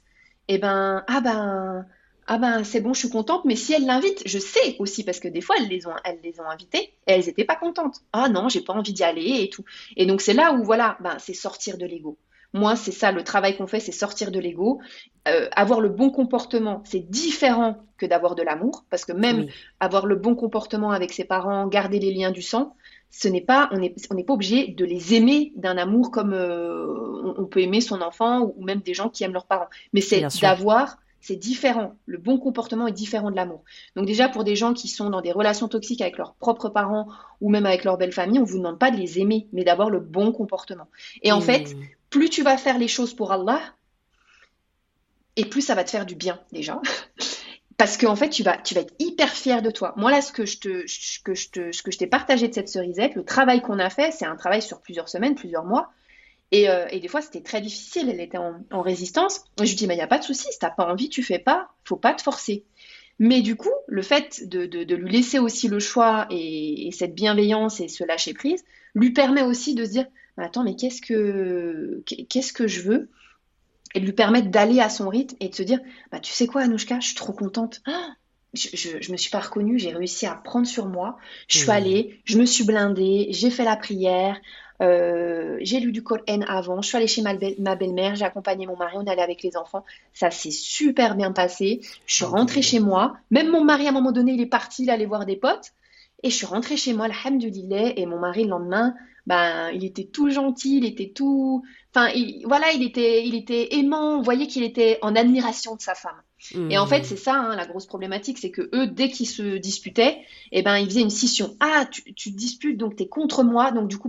Speaker 1: c'est bon, je suis contente, mais si elle l'invite, je sais aussi, parce que des fois, elles les ont invitées et elles n'étaient pas contentes. Ah non, j'ai pas envie d'y aller et tout. Et donc, c'est là où, voilà, c'est sortir de l'ego. Moi, c'est ça, le travail qu'on fait, c'est sortir de l'ego. Avoir le bon comportement, c'est différent que d'avoir de l'amour, parce que même avoir le bon comportement avec ses parents, garder les liens du sang, on n'est pas obligé de les aimer d'un amour comme on peut aimer son enfant ou même des gens qui aiment leurs parents. Mais c'est différent. Le bon comportement est différent de l'amour. Donc déjà, pour des gens qui sont dans des relations toxiques avec leurs propres parents ou même avec leur belle famille, on ne vous demande pas de les aimer, mais d'avoir le bon comportement. Et en fait, plus tu vas faire les choses pour Allah, et plus ça va te faire du bien déjà. Parce qu'en fait, tu vas être hyper fier de toi. Moi, là, ce que je t'ai partagé de cette cerisette, le travail qu'on a fait, c'est un travail sur plusieurs semaines, plusieurs mois. Et des fois, c'était très difficile. Elle était en résistance. Et je lui dis, il n'y a pas de souci. Si tu n'as pas envie, tu fais pas. Il ne faut pas te forcer. Mais du coup, le fait de lui laisser aussi le choix et cette bienveillance et ce lâcher-prise lui permet aussi de se dire, attends, mais qu'est-ce que je veux? Et de lui permettre d'aller à son rythme et de se dire, tu sais quoi, Anouchka, je suis trop contente. Je me suis pas reconnue, j'ai réussi à prendre sur moi. Je suis allée, je me suis blindée, j'ai fait la prière, j'ai lu du Coran avant, je suis allée chez ma belle-mère, j'ai accompagné mon mari, on est allé avec les enfants. Ça s'est super bien passé. Je suis rentrée chez moi. Même mon mari, à un moment donné, il est parti, il allait voir des potes. Et je suis rentrée chez moi, alhamdoulilah, et mon mari, le lendemain, il était tout gentil, il était tout... Enfin, il était aimant, on voyait qu'il était en admiration de sa femme. Et en fait, c'est ça, la grosse problématique, c'est que eux, dès qu'ils se disputaient, ils faisaient une scission. Ah, tu te disputes, donc t'es contre moi, donc du coup,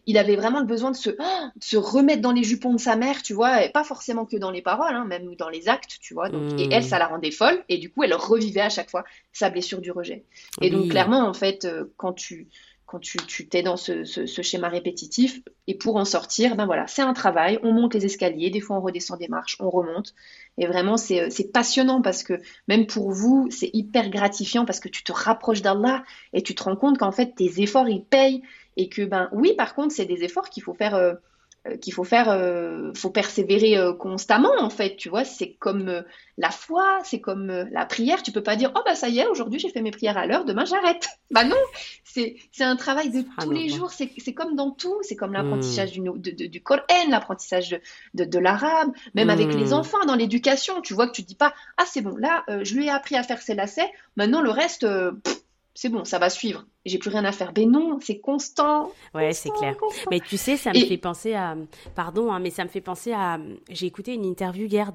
Speaker 1: il avait vraiment le besoin de se remettre dans les jupons de sa mère, tu vois, et pas forcément que dans les paroles, hein, même dans les actes, tu vois. Donc, et elle, ça la rendait folle, et du coup, elle revivait à chaque fois sa blessure du rejet. Et donc,
Speaker 2: Oui.
Speaker 1: clairement, en fait, quand tu t'es dans ce schéma répétitif, et pour en sortir, ben voilà, c'est un travail, on monte les escaliers, des fois on redescend des marches, on remonte, et vraiment c'est passionnant parce que même pour vous, c'est hyper gratifiant parce que tu te rapproches d'Allah et tu te rends compte qu'en fait tes efforts ils payent et que ben oui par contre c'est des efforts faut persévérer constamment en fait, tu vois, c'est comme la foi, c'est comme la prière, tu peux pas dire oh bah ça y est, aujourd'hui j'ai fait mes prières à l'heure, demain j'arrête. Bah non, c'est un travail de tous les
Speaker 2: Subhanallah.
Speaker 1: jours, c'est comme dans tout, c'est comme
Speaker 2: Hmm.
Speaker 1: l'apprentissage du Coran, l'apprentissage de l'arabe, même avec les
Speaker 2: Hmm.
Speaker 1: enfants dans l'éducation, tu vois que tu te dis pas ah c'est bon, là je lui ai appris à faire ses lacets, maintenant le reste c'est bon, ça va suivre. J'ai plus rien à faire. Ben non, c'est constant,
Speaker 2: Ouais, c'est
Speaker 1: constant,
Speaker 2: clair.
Speaker 1: constant.
Speaker 2: Mais tu sais, ça me fait
Speaker 1: Et
Speaker 2: penser à, pardon, hein, mais ça me fait penser à, j'ai écouté une interview hier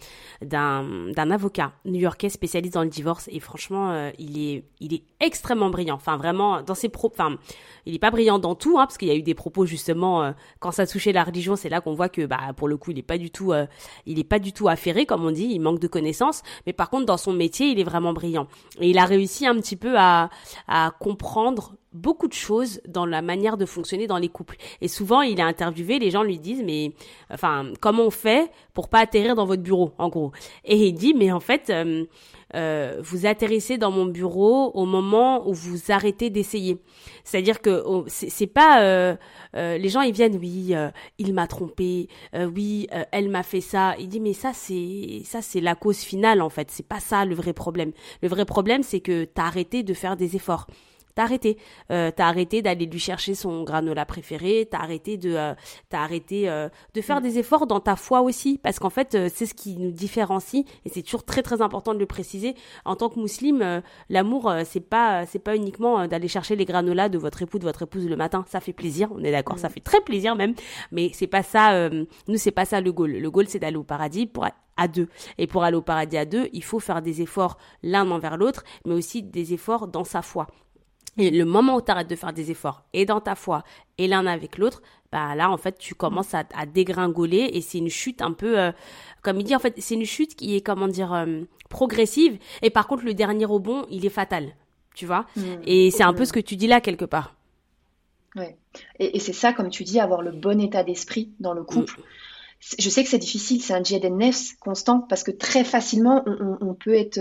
Speaker 2: d'un avocat new-yorkais spécialiste dans le divorce et franchement, il est extrêmement brillant. Enfin, vraiment, dans ses propos, enfin, il est pas brillant dans tout, hein, parce qu'il y a eu des propos justement, quand ça touchait la religion, c'est là qu'on voit que, bah, pour le coup, il est pas du tout affairé, comme on dit, il manque de connaissances. Mais par contre, dans son métier, il est vraiment brillant. Et il a réussi un petit peu à comprendre beaucoup de choses dans la manière de fonctionner dans les couples. Et souvent, il est interviewé, les gens lui disent, mais enfin, comment on fait pour pas atterrir dans votre bureau, en gros. Et il dit, mais en fait, vous atterrissez dans mon bureau au moment où vous arrêtez d'essayer. C'est-à-dire que c'est pas les gens ils viennent, oui, il m'a trompé, oui, elle m'a fait ça. Il dit mais ça c'est la cause finale en fait. C'est pas ça le vrai problème. Le vrai problème c'est que t'as arrêté de faire des efforts. T'as arrêté d'aller lui chercher son granola préféré, t'as arrêté de faire des efforts dans ta foi aussi, parce qu'en fait c'est ce qui nous différencie et c'est toujours très très important de le préciser. En tant que musulman, l'amour c'est pas uniquement d'aller chercher les granolas de votre époux de votre épouse le matin, ça fait plaisir, on est d'accord, ça
Speaker 1: mm,
Speaker 2: fait très plaisir même, mais c'est pas ça. Nous c'est pas ça le goal. Le goal c'est d'aller au paradis pour à deux. Et pour aller au paradis à deux, il faut faire des efforts l'un envers l'autre, mais aussi des efforts dans sa foi. Et le moment où tu arrêtes de faire des efforts et dans ta foi et l'un avec l'autre, bah là en fait tu
Speaker 1: mm,
Speaker 2: commences à dégringoler et c'est une chute un peu comme il dit en fait c'est une chute qui est comment dire progressive et par contre le dernier rebond il est fatal, tu vois, et c'est un peu ce
Speaker 1: mm.
Speaker 2: que tu dis là quelque part.
Speaker 1: Ouais. Et c'est ça, comme tu dis, avoir le bon état d'esprit dans le
Speaker 2: Mm.
Speaker 1: couple. Je sais que c'est difficile, c'est un djihad en-nefs constant parce que très facilement on peut être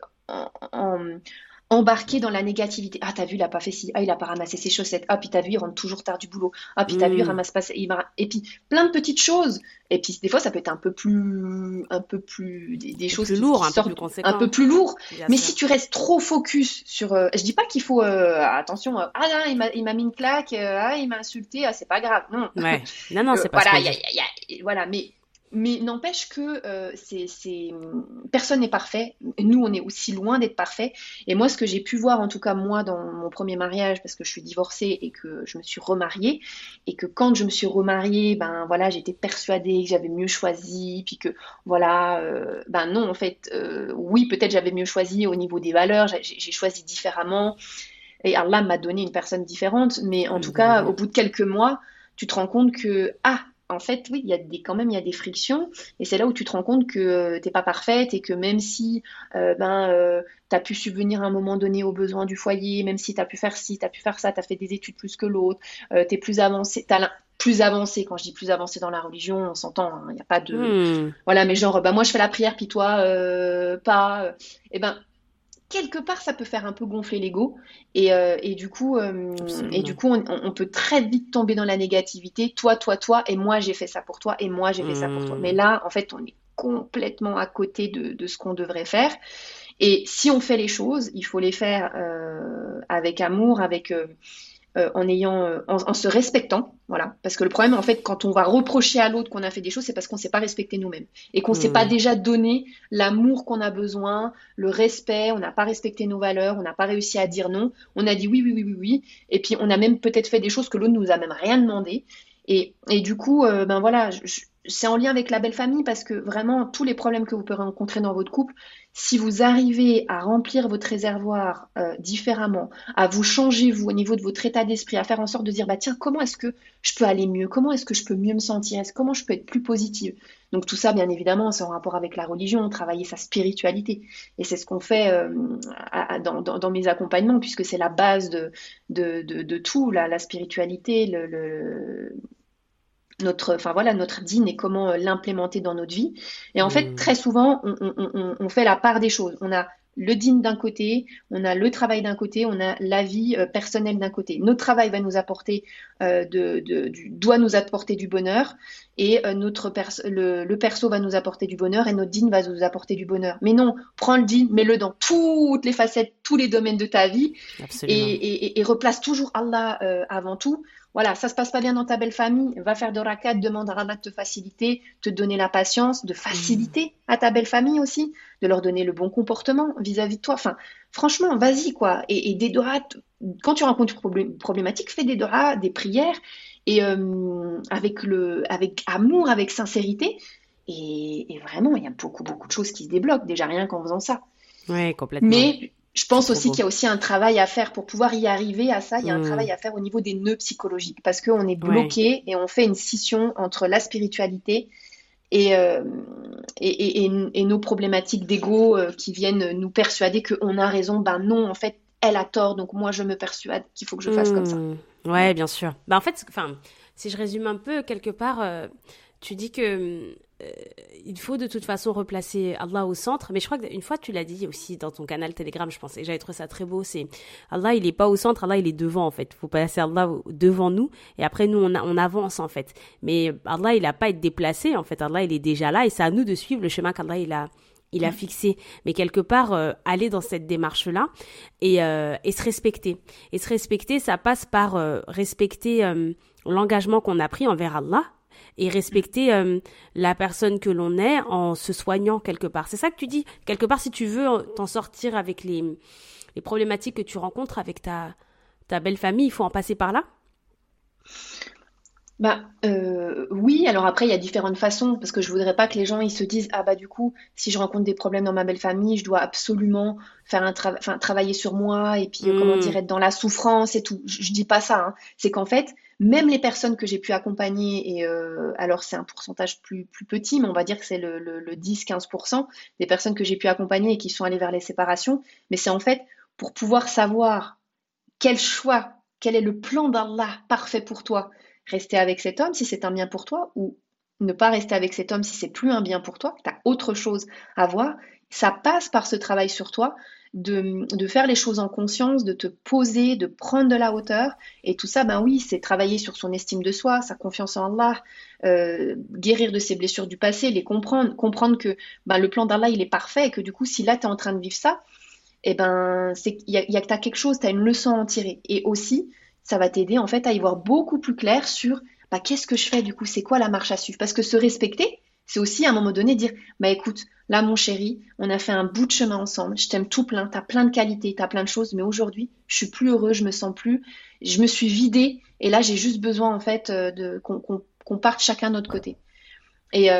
Speaker 1: en- embarqué dans la négativité. Ah, t'as vu, il a pas fait ci. Ah, il a pas ramassé ses chaussettes. Ah, puis t'as vu, il rentre toujours tard du boulot. Ah, puis t'as vu, il
Speaker 2: Mm.
Speaker 1: ramasse pas. Et puis plein de petites choses. Et puis des fois, ça peut être un peu plus des
Speaker 2: Un peu
Speaker 1: choses
Speaker 2: plus lourd,
Speaker 1: qui
Speaker 2: un peu plus
Speaker 1: sortent un peu
Speaker 2: conséquent,
Speaker 1: plus lourd.
Speaker 2: bien
Speaker 1: Mais
Speaker 2: sûr.
Speaker 1: si tu restes trop focus sur, je dis pas qu'il faut, attention. Ah là, il m'a mis une claque. Ah, il m'a insulté. Ah, c'est pas grave. Non.
Speaker 2: Ouais, non non c'est pas ce
Speaker 1: Voilà,
Speaker 2: qu'on dit.
Speaker 1: voilà, mais n'empêche que personne n'est parfait. Nous, on est aussi loin d'être parfait. Et moi, ce que j'ai pu voir, en tout cas moi, dans mon premier mariage, parce que je suis divorcée et que je me suis remariée, et que quand je me suis remariée, ben voilà, j'étais persuadée que j'avais mieux choisi, puis que voilà, ben non, en fait, oui, peut-être j'avais mieux choisi au niveau des valeurs, j'ai choisi différemment. Et Allah m'a donné une personne différente, mais en tout cas,
Speaker 2: Alhamdoulilah.
Speaker 1: au bout de quelques mois, tu te rends compte que, ah, en fait, oui, quand même, il y a des frictions, et c'est là où tu te rends compte que t'es pas parfaite, et que même si, tu as pu subvenir à un moment donné aux besoins du foyer, même si tu as pu faire ci, tu as pu faire ça, tu as fait des études plus que l'autre, tu es plus avancé, plus avancé, quand je dis plus avancé dans la religion, on s'entend, il n'y a pas de...
Speaker 2: Hmm.
Speaker 1: Voilà, mais genre, bah moi je fais la prière, puis toi, pas... eh ben, quelque part, ça peut faire un peu gonfler l'ego. Et du
Speaker 2: Absolument.
Speaker 1: coup on peut très vite tomber dans la négativité. Toi, et moi, j'ai fait ça pour toi, et moi, j'ai fait ça pour toi. Mais
Speaker 2: Hmm.
Speaker 1: là, en fait, on est complètement à côté de ce qu'on devrait faire. Et si on fait les choses, il faut les faire avec amour, en se respectant, voilà. Parce que le problème, en fait, quand on va reprocher à l'autre qu'on a fait des choses, c'est parce qu'on ne s'est pas respecté nous-mêmes et qu'on ne s'est pas
Speaker 2: Hmm.
Speaker 1: déjà donné l'amour qu'on a besoin, le respect. On n'a pas respecté nos valeurs, on n'a pas réussi à dire non. On a dit oui, oui, oui, oui, oui. Et puis on a même peut-être fait des choses que l'autre nous a même rien demandé. Et du coup, ben voilà, c'est en lien avec la belle famille parce que vraiment, tous les problèmes que vous pouvez rencontrer dans votre couple, si vous arrivez à remplir votre réservoir différemment, à vous changer, vous, au niveau de votre état d'esprit, à faire en sorte de dire, bah tiens, comment est-ce que je peux aller mieux? Comment est-ce que je peux mieux me sentir? Comment je peux être plus positive? Donc tout ça, bien évidemment, c'est en rapport avec la religion, travailler sa spiritualité. Et c'est ce qu'on fait dans mes accompagnements, puisque c'est la base de tout, la spiritualité, enfin voilà, notre dîne et comment l'implémenter dans notre vie. Et en fait, très souvent, on fait la part des choses. On a le dîne d'un côté, on a le travail d'un côté, on a la vie personnelle d'un côté. Notre travail va nous apporter doit nous apporter du bonheur et le perso va nous apporter du bonheur et notre dîne va nous apporter du bonheur. Mais non, prends le dîne, mets-le dans toutes les facettes, tous les domaines de ta vie et replace toujours Allah avant tout. Voilà, ça se passe pas bien dans ta belle famille, va faire de rakat, demande à Allah de te faciliter, te donner la patience, de faciliter à ta belle famille aussi, de leur donner le bon comportement vis-à-vis de toi. Enfin, franchement, vas-y quoi. Et des doigts, quand tu rencontres une problématique, fais des doigts, des prières, et avec amour, avec sincérité. Et vraiment, il y a beaucoup, beaucoup de choses qui se débloquent, déjà rien qu'en faisant ça.
Speaker 2: Ouais, complètement.
Speaker 1: Mais je pense aussi qu'il y a aussi un travail à faire pour pouvoir y arriver à ça. Il y a un travail à faire au niveau des nœuds psychologiques parce qu'on est bloqué et on fait une scission entre la spiritualité et nos problématiques d'ego qui viennent nous persuader qu'on a raison. Ben non, en fait, elle a tort, donc moi je me persuade qu'il faut que je fasse comme ça.
Speaker 2: Ouais, bien sûr. Bah en fait, si je résume un peu, quelque part, tu dis que il faut de toute façon replacer Allah au centre, mais je crois qu'une fois tu l'as dit aussi dans ton canal Telegram, je pense, et j'avais trouvé ça très beau, c'est Allah il est pas au centre, Allah il est devant en fait, faut placer Allah devant nous et après nous on avance en fait, mais Allah il a pas à être déplacé en fait, Allah il est déjà là et c'est à nous de suivre le chemin qu'Allah il a fixé, mais quelque part aller dans cette démarche là et se respecter, ça passe par respecter l'engagement qu'on a pris envers Allah et respecter la personne que l'on est en se soignant quelque part. C'est ça que tu dis. Quelque part, si tu veux t'en sortir avec les problématiques que tu rencontres avec ta belle famille, il faut en passer par là?
Speaker 1: Bah oui, alors après il y a différentes façons parce que je voudrais pas que les gens ils se disent ah bah du coup si je rencontre des problèmes dans ma belle famille je dois absolument faire travailler sur moi et puis comment dire être dans la souffrance et tout. Je dis pas ça, hein. C'est qu'en fait même les personnes que j'ai pu accompagner et alors c'est un pourcentage plus petit mais on va dire que c'est le 10-15% des personnes que j'ai pu accompagner et qui sont allées vers les séparations, mais c'est en fait pour pouvoir savoir quel choix, quel est le plan d'Allah parfait pour toi. Rester avec cet homme si c'est un bien pour toi ou ne pas rester avec cet homme si c'est plus un bien pour toi, que tu as autre chose à voir. Ça passe par ce travail sur toi, de faire les choses en conscience, de te poser, de prendre de la hauteur. Et tout ça, ben oui, c'est travailler sur son estime de soi, sa confiance en Allah, guérir de ses blessures du passé, les comprendre que ben, le plan d'Allah, il est parfait et que du coup, si là, tu es en train de vivre ça, eh ben, t'as quelque chose, tu as une leçon à en tirer. Et aussi, ça va t'aider en fait à y voir beaucoup plus clair sur bah, qu'est-ce que je fais du coup, c'est quoi la marche à suivre. Parce que se respecter, c'est aussi à un moment donné dire bah écoute, là mon chéri, on a fait un bout de chemin ensemble, je t'aime tout plein, t'as plein de qualités, t'as plein de choses, mais aujourd'hui, je suis plus heureux, je me sens plus, je me suis vidée, et là j'ai juste besoin en fait qu'on parte chacun de notre côté. Et,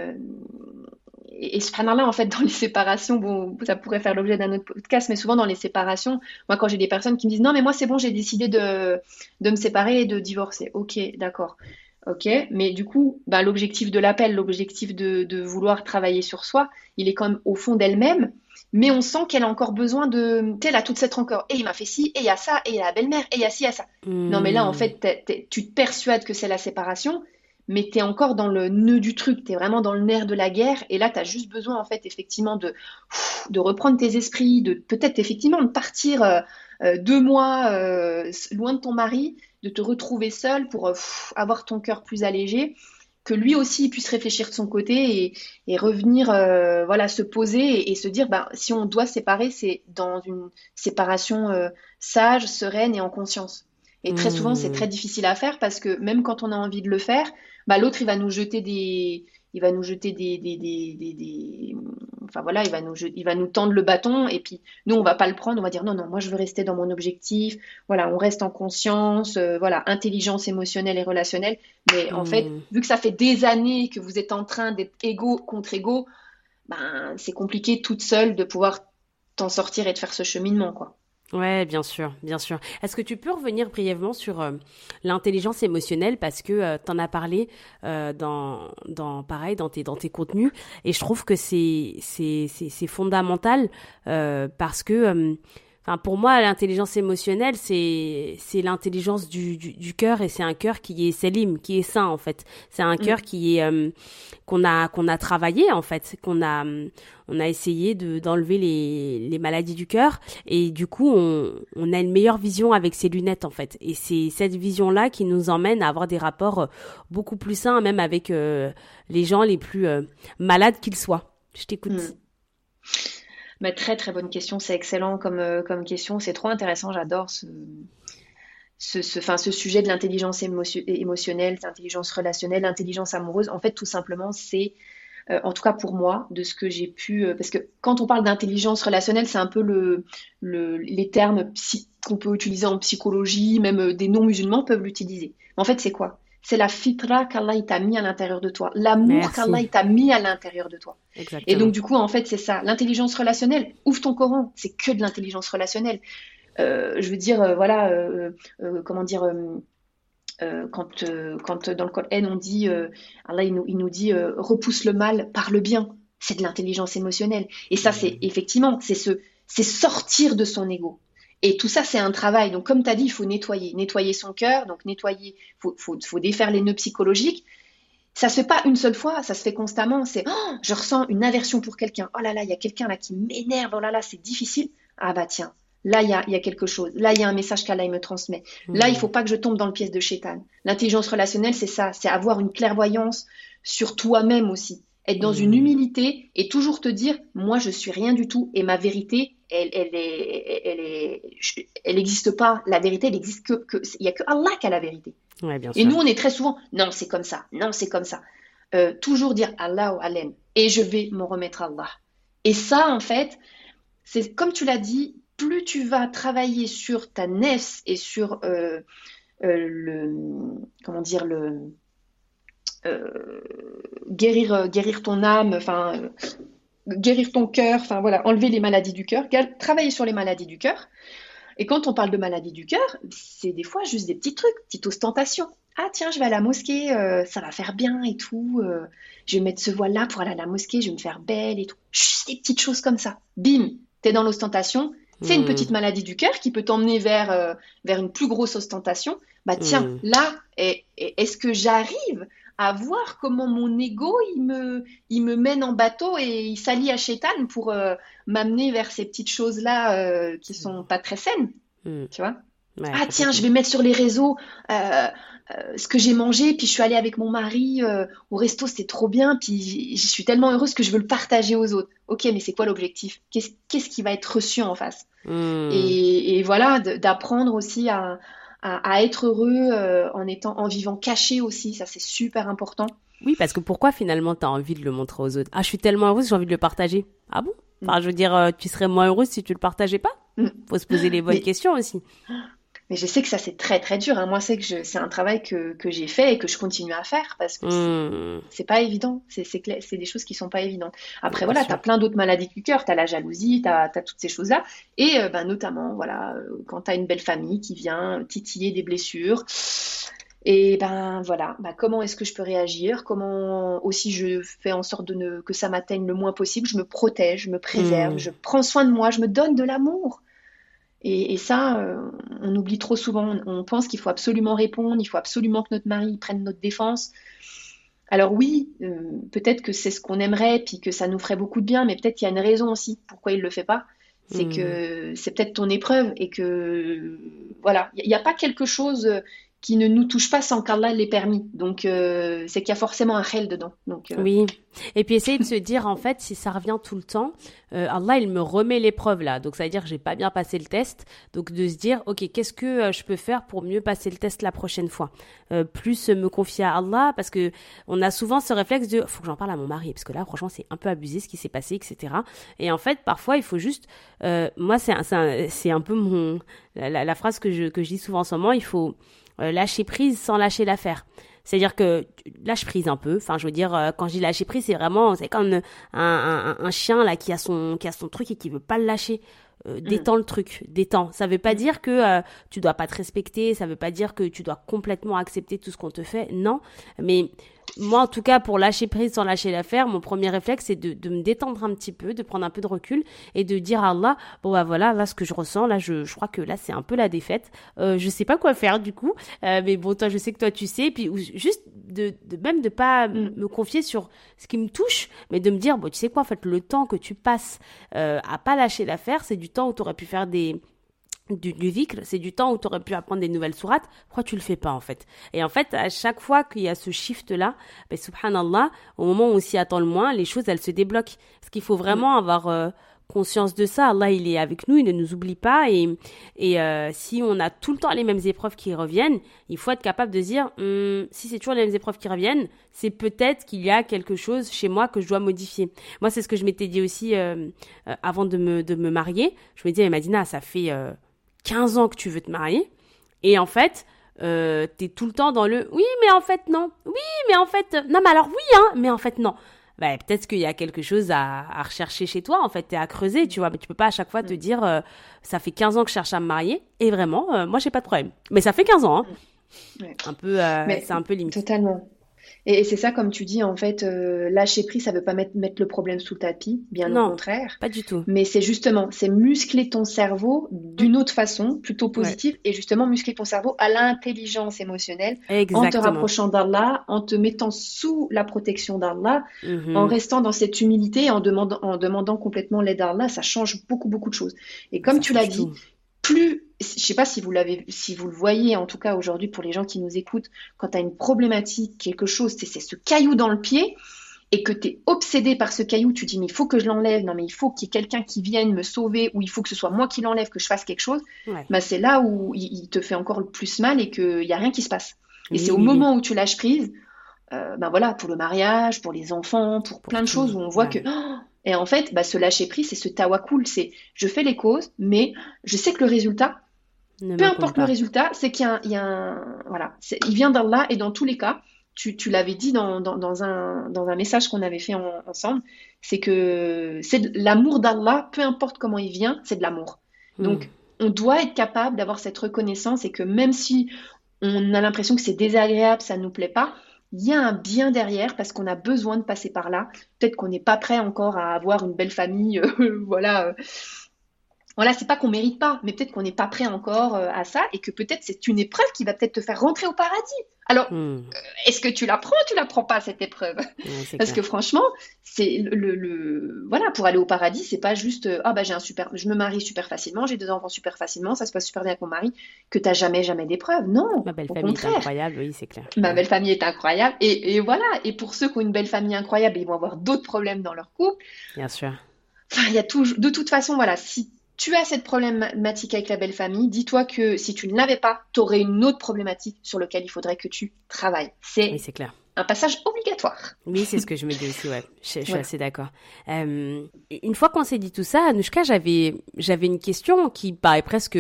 Speaker 1: subhanallah, en fait, dans les séparations, bon, ça pourrait faire l'objet d'un autre podcast, mais souvent dans les séparations, moi, quand j'ai des personnes qui me disent non, mais moi, c'est bon, j'ai décidé de me séparer et de divorcer. Ok, d'accord. Ok, mais du coup, bah, l'objectif de l'appel, l'objectif de vouloir travailler sur soi, il est quand même au fond d'elle-même, mais on sent qu'elle a encore besoin de. Tu sais, elle a toute cette rancœur. Et il m'a fait ci, et il y a ça, et il y a la belle-mère, et il y a ci, il y a ça. Non, mais là, en fait, tu te persuades que c'est la séparation, mais tu es encore dans le nœud du truc, tu es vraiment dans le nerf de la guerre, et là, tu as juste besoin, en fait, effectivement, de reprendre tes esprits, de peut-être, effectivement, de partir 2 mois loin de ton mari, de te retrouver seul pour avoir ton cœur plus allégé, que lui aussi puisse réfléchir de son côté et revenir, voilà, se poser et se dire, ben, si on doit se séparer, c'est dans une séparation sage, sereine et en conscience. Et très souvent, c'est très difficile à faire parce que même quand on a envie de le faire, bah, l'autre, il va nous jeter des enfin voilà, il va nous tendre le bâton et puis nous, on va pas le prendre, on va dire non, non, moi je veux rester dans mon objectif. Voilà, on reste en conscience, voilà, intelligence émotionnelle et relationnelle. Mais en fait,
Speaker 2: Hmm.
Speaker 1: vu que ça fait des années que vous êtes en train d'être égaux contre égaux, ben c'est compliqué toute seule de pouvoir t'en sortir et de faire ce cheminement, quoi.
Speaker 2: Ouais, bien sûr, bien sûr. Est-ce que tu peux revenir brièvement sur l'intelligence émotionnelle parce que tu en as parlé pareil dans tes contenus et je trouve que c'est fondamental parce que enfin pour moi l'intelligence émotionnelle c'est l'intelligence du cœur et c'est un cœur qui est sélim, qui est sain en fait. C'est un cœur
Speaker 1: Mm.
Speaker 2: qui est qu'on a travaillé en fait, on a essayé d'enlever les maladies du cœur et du coup on a une meilleure vision avec ces lunettes en fait et c'est cette vision là qui nous emmène à avoir des rapports beaucoup plus sains même avec les gens les plus malades qu'ils soient. Je t'écoute.
Speaker 1: Mm. Mais très très bonne question, c'est excellent comme question, c'est trop intéressant, j'adore ce sujet de l'intelligence émotionnelle, l'intelligence relationnelle, l'intelligence amoureuse. En fait, tout simplement, c'est, en tout cas pour moi, de ce que j'ai pu, parce que quand on parle d'intelligence relationnelle, c'est un peu les termes qu'on peut utiliser en psychologie, même des non-musulmans peuvent l'utiliser. En fait, c'est quoi? C'est la fitra qu'Allah il t'a mis à l'intérieur de toi, l'amour qu'Allah
Speaker 2: Merci.
Speaker 1: il t'a mis à l'intérieur de toi. Et donc,
Speaker 2: Exactement.
Speaker 1: du coup, en fait, c'est ça. L'intelligence relationnelle, ouvre ton Coran, c'est que de l'intelligence relationnelle. Je veux dire, voilà, comment dire, quand dans le Coran on dit, Allah il nous dit, repousse le mal par le bien. C'est de l'intelligence émotionnelle. Et ça, c'est
Speaker 2: Hmm.
Speaker 1: effectivement, c'est sortir de son ego. Et tout ça, c'est un travail. Donc, comme tu as dit, il faut nettoyer son cœur. Donc, faut défaire les nœuds psychologiques. Ça se fait pas une seule fois, ça se fait constamment. C'est, oh, je ressens une aversion pour quelqu'un. Oh là là, il y a quelqu'un là qui m'énerve. Oh là là, c'est difficile. Ah bah tiens, là il y a quelque chose. Là il y a un message qu'Allah il me transmet. Là il faut
Speaker 2: Hmm.
Speaker 1: pas que je tombe dans le piège de Shaitan. L'intelligence relationnelle, c'est ça, c'est avoir une clairvoyance sur toi-même aussi. Être dans une
Speaker 2: Hmm.
Speaker 1: humilité et toujours te dire, moi je suis rien du tout et ma vérité, elle n'existe pas. La vérité, elle existe il y a que Allah qui a la vérité.
Speaker 2: Ouais, bien
Speaker 1: Et
Speaker 2: sûr.
Speaker 1: nous, on est très souvent, non, c'est comme ça, non, c'est comme ça. Toujours dire Allah ou Alem, et je vais m'en remettre à Allah. Et ça, en fait, c'est comme tu l'as dit, plus tu vas travailler sur ta nefs et sur le, comment dire, euh, guérir ton âme, enfin, guérir ton cœur, enfin voilà, enlever les maladies du cœur, travailler sur les maladies du cœur. Et quand on parle de maladie du cœur, c'est des fois juste des petits trucs, petites ostentations. Ah tiens, je vais à la mosquée, ça va faire bien et tout. Je vais mettre ce voile-là pour aller à la mosquée, je vais me faire belle et tout. Juste des petites choses comme ça. Bim, t'es dans l'ostentation. C'est une
Speaker 2: Hmm.
Speaker 1: petite maladie du cœur qui peut t'emmener vers une plus grosse ostentation. Bah tiens,
Speaker 2: Hmm.
Speaker 1: là, est-ce que j'arrive à voir comment mon ego, il me mène en bateau et il s'allie à Shaitan pour m'amener vers ces petites choses-là qui sont pas très saines,
Speaker 2: Hmm.
Speaker 1: tu vois.
Speaker 2: Ouais,
Speaker 1: Ah tiens, je
Speaker 2: complètement.
Speaker 1: vais mettre sur les réseaux ce que j'ai mangé, puis je suis allée avec mon mari au resto, c'était trop bien, puis je suis tellement heureuse que je veux le partager aux autres. Ok, mais c'est quoi l'objectif? Qu'est-ce qui va être reçu en face?
Speaker 2: Hmm.
Speaker 1: Et voilà, d'apprendre aussi à être heureux en vivant caché aussi, ça c'est super important.
Speaker 2: Oui, parce que pourquoi finalement t'as envie de le montrer aux autres? Ah, je suis tellement heureuse, j'ai envie de le partager. Ah bon?
Speaker 1: Mm.
Speaker 2: Enfin, je veux dire, tu serais moins heureuse si tu le partageais pas?
Speaker 1: Mm.
Speaker 2: Faut se poser les bonnes
Speaker 1: Mais
Speaker 2: questions aussi.
Speaker 1: Mais je sais que ça, c'est très, très dur, hein. Moi, c'est que c'est un travail que j'ai fait et que je continue à faire parce que
Speaker 2: Hmm.
Speaker 1: c'est pas évident. C'est des choses qui sont pas évidentes. Après,
Speaker 2: Bien
Speaker 1: voilà, tu as
Speaker 2: sûr.
Speaker 1: plein d'autres maladies du cœur. Tu as la jalousie, tu as toutes ces choses-là. Et ben, notamment, voilà, quand tu as une belle famille qui vient titiller des blessures. Et ben voilà, ben, comment est-ce que je peux réagir? Comment aussi je fais en sorte que ça m'atteigne le moins possible? Je me protège, je me préserve,
Speaker 2: Hmm.
Speaker 1: je prends soin de moi, je me donne de l'amour. Et ça, on oublie trop souvent. On pense qu'il faut absolument répondre, il faut absolument que notre mari prenne notre défense. Alors oui, peut-être que c'est ce qu'on aimerait, puis que ça nous ferait beaucoup de bien, mais peut-être qu'il y a une raison aussi pourquoi il le fait pas. C'est
Speaker 2: Hmm.
Speaker 1: que c'est peut-être ton épreuve et que voilà, il n'y a pas quelque chose qui ne nous touchent pas sans qu'Allah l'ait permis. Donc, c'est qu'il y a forcément un khel dedans. Donc,
Speaker 2: Oui. Et puis essayer de se dire, en fait, si ça revient tout le temps, Allah, il me remet l'épreuve là. Donc ça veut dire que j'ai pas bien passé le test. Donc de se dire, ok, qu'est-ce que je peux faire pour mieux passer le test la prochaine fois? Plus me confier à Allah, parce que on a souvent ce réflexe de, faut que j'en parle à mon mari, parce que là, franchement, c'est un peu abusé ce qui s'est passé, etc. Et en fait, parfois, il faut juste, moi, c'est un peu la phrase que je dis souvent en ce moment, il faut lâcher prise sans lâcher l'affaire. C'est-à-dire que lâche prise un peu. Enfin, je veux dire, quand je dis lâcher prise, c'est comme un chien là qui a son truc et qui veut pas le lâcher. Détends le truc, détends. Ça veut pas dire que tu dois pas te respecter, ça veut pas dire que tu dois complètement accepter tout ce qu'on te fait. Non, mais moi, en tout cas, pour lâcher prise sans lâcher l'affaire, mon premier réflexe, c'est de me détendre un petit peu, de prendre un peu de recul et de dire à Allah, bon bah voilà, là ce que je ressens, là je crois que là c'est un peu la défaite. Je sais pas quoi faire du coup, mais bon toi je sais que toi tu sais, et puis juste de même de pas me confier sur ce qui me touche, mais de me dire bon tu sais quoi, en fait le temps que tu passes à pas lâcher l'affaire, c'est du temps où tu aurais pu faire du dhikr, c'est du temps où tu aurais pu apprendre des nouvelles sourates. Pourquoi tu le fais pas en fait? Et en fait, à chaque fois qu'il y a ce shift là, ben, subhanallah, au moment où on s'y attend le moins, les choses elles se débloquent. Parce qu'il faut vraiment avoir conscience de ça. Allah il est avec nous, il ne nous oublie pas, et si on a tout le temps les mêmes épreuves qui reviennent, il faut être capable de dire si c'est toujours les mêmes épreuves qui reviennent, c'est peut-être qu'il y a quelque chose chez moi que je dois modifier. Moi c'est ce que je m'étais dit aussi avant de me marier. Je me disais Madina, ça fait 15 ans que tu veux te marier, et en fait, t'es tout le temps dans le oui, mais en fait non, oui, mais en fait non, mais alors oui, hein, mais en fait non. Bah, peut-être qu'il y a quelque chose à rechercher chez toi, en fait, et à creuser, tu vois, mais tu peux pas à chaque fois te dire ça fait 15 ans que je cherche à me marier, et vraiment, moi j'ai pas de problème. Mais ça fait 15 ans, hein.
Speaker 1: Ouais.
Speaker 2: Un peu, c'est un peu limite.
Speaker 1: Totalement. Et c'est ça, comme tu dis, en fait, lâcher prise, ça veut pas mettre le problème sous le tapis, bien au
Speaker 2: Non,
Speaker 1: contraire.
Speaker 2: pas du tout.
Speaker 1: Mais c'est muscler ton cerveau d'une autre façon, plutôt positive, et justement muscler ton cerveau à l'intelligence émotionnelle, en te
Speaker 2: Exactement.
Speaker 1: rapprochant d'Allah, en te mettant sous la protection d'Allah, en
Speaker 2: Mhm.
Speaker 1: restant dans cette humilité, en demandant complètement l'aide d'Allah. Ça change beaucoup, beaucoup de choses. Et comme
Speaker 2: Ça
Speaker 1: tu l'as
Speaker 2: change
Speaker 1: dit,
Speaker 2: tout.
Speaker 1: je sais pas si vous le voyez, en tout cas aujourd'hui pour les gens qui nous écoutent, quand tu as une problématique, quelque chose, c'est ce caillou dans le pied, et que tu es obsédé par ce caillou, tu dis mais il faut que je l'enlève, non mais il faut qu'il y ait quelqu'un qui vienne me sauver, ou il faut que ce soit moi qui l'enlève, que je fasse quelque chose,
Speaker 2: Ouais.
Speaker 1: bah c'est là où il te fait encore le plus mal et qu'il n'y a rien qui se passe. Et c'est
Speaker 2: Oui,
Speaker 1: au
Speaker 2: oui, oui.
Speaker 1: moment où tu lâches prise, ben voilà, pour le mariage, pour les enfants, pour
Speaker 2: Pour
Speaker 1: plein de
Speaker 2: tout.
Speaker 1: choses où on voit que...
Speaker 2: Ouais.
Speaker 1: Et en fait, bah, ce lâcher prise, c'est ce tawakkul, c'est je fais les causes, mais je sais que le résultat,
Speaker 2: Ne
Speaker 1: peu
Speaker 2: m'incombe
Speaker 1: importe le
Speaker 2: pas.
Speaker 1: résultat, c'est voilà, il vient d'Allah, et dans tous les cas, tu l'avais dit dans un message qu'on avait fait ensemble, c'est que c'est l'amour d'Allah, peu importe comment il vient, c'est de l'amour.
Speaker 2: Hmm.
Speaker 1: Donc, on doit être capable d'avoir cette reconnaissance, et que même si on a l'impression que c'est désagréable, ça ne nous plaît pas, il y a un bien derrière, parce qu'on a besoin de passer par là. Peut-être qu'on n'est pas prêt encore à avoir une belle famille, voilà, voilà, c'est pas qu'on mérite pas, mais peut-être qu'on n'est pas prêt encore à ça, et que peut-être c'est une épreuve qui va peut-être te faire rentrer au paradis. Alors,
Speaker 2: Hmm.
Speaker 1: est-ce que tu la prends ou tu la prends pas, cette épreuve?
Speaker 2: Ouais, c'est
Speaker 1: Parce que
Speaker 2: clair.
Speaker 1: franchement, c'est voilà, pour aller au paradis, c'est pas juste ah bah je me marie super facilement, j'ai 2 enfants super facilement, ça se passe super bien avec mon mari, que t'as jamais d'épreuve. Non,
Speaker 2: Ma belle
Speaker 1: au
Speaker 2: famille est
Speaker 1: contraire.
Speaker 2: incroyable, oui, c'est clair.
Speaker 1: Ma
Speaker 2: Ouais.
Speaker 1: belle famille est incroyable, et voilà. Et pour ceux qui ont une belle famille incroyable, ils vont avoir d'autres problèmes dans leur couple.
Speaker 2: Bien sûr.
Speaker 1: Enfin, il y a toujours, de toute façon, voilà, si tu as cette problématique avec la belle famille, dis-toi que si tu ne l'avais pas, tu aurais une autre problématique sur laquelle il faudrait que tu travailles.
Speaker 2: Oui,
Speaker 1: C'est
Speaker 2: c'est clair.
Speaker 1: un passage obligatoire.
Speaker 2: Oui, c'est ce que je me dis aussi, ouais. Je suis
Speaker 1: Voilà.
Speaker 2: assez d'accord. Une fois qu'on s'est dit tout ça, Anouchka, j'avais une question qui paraît presque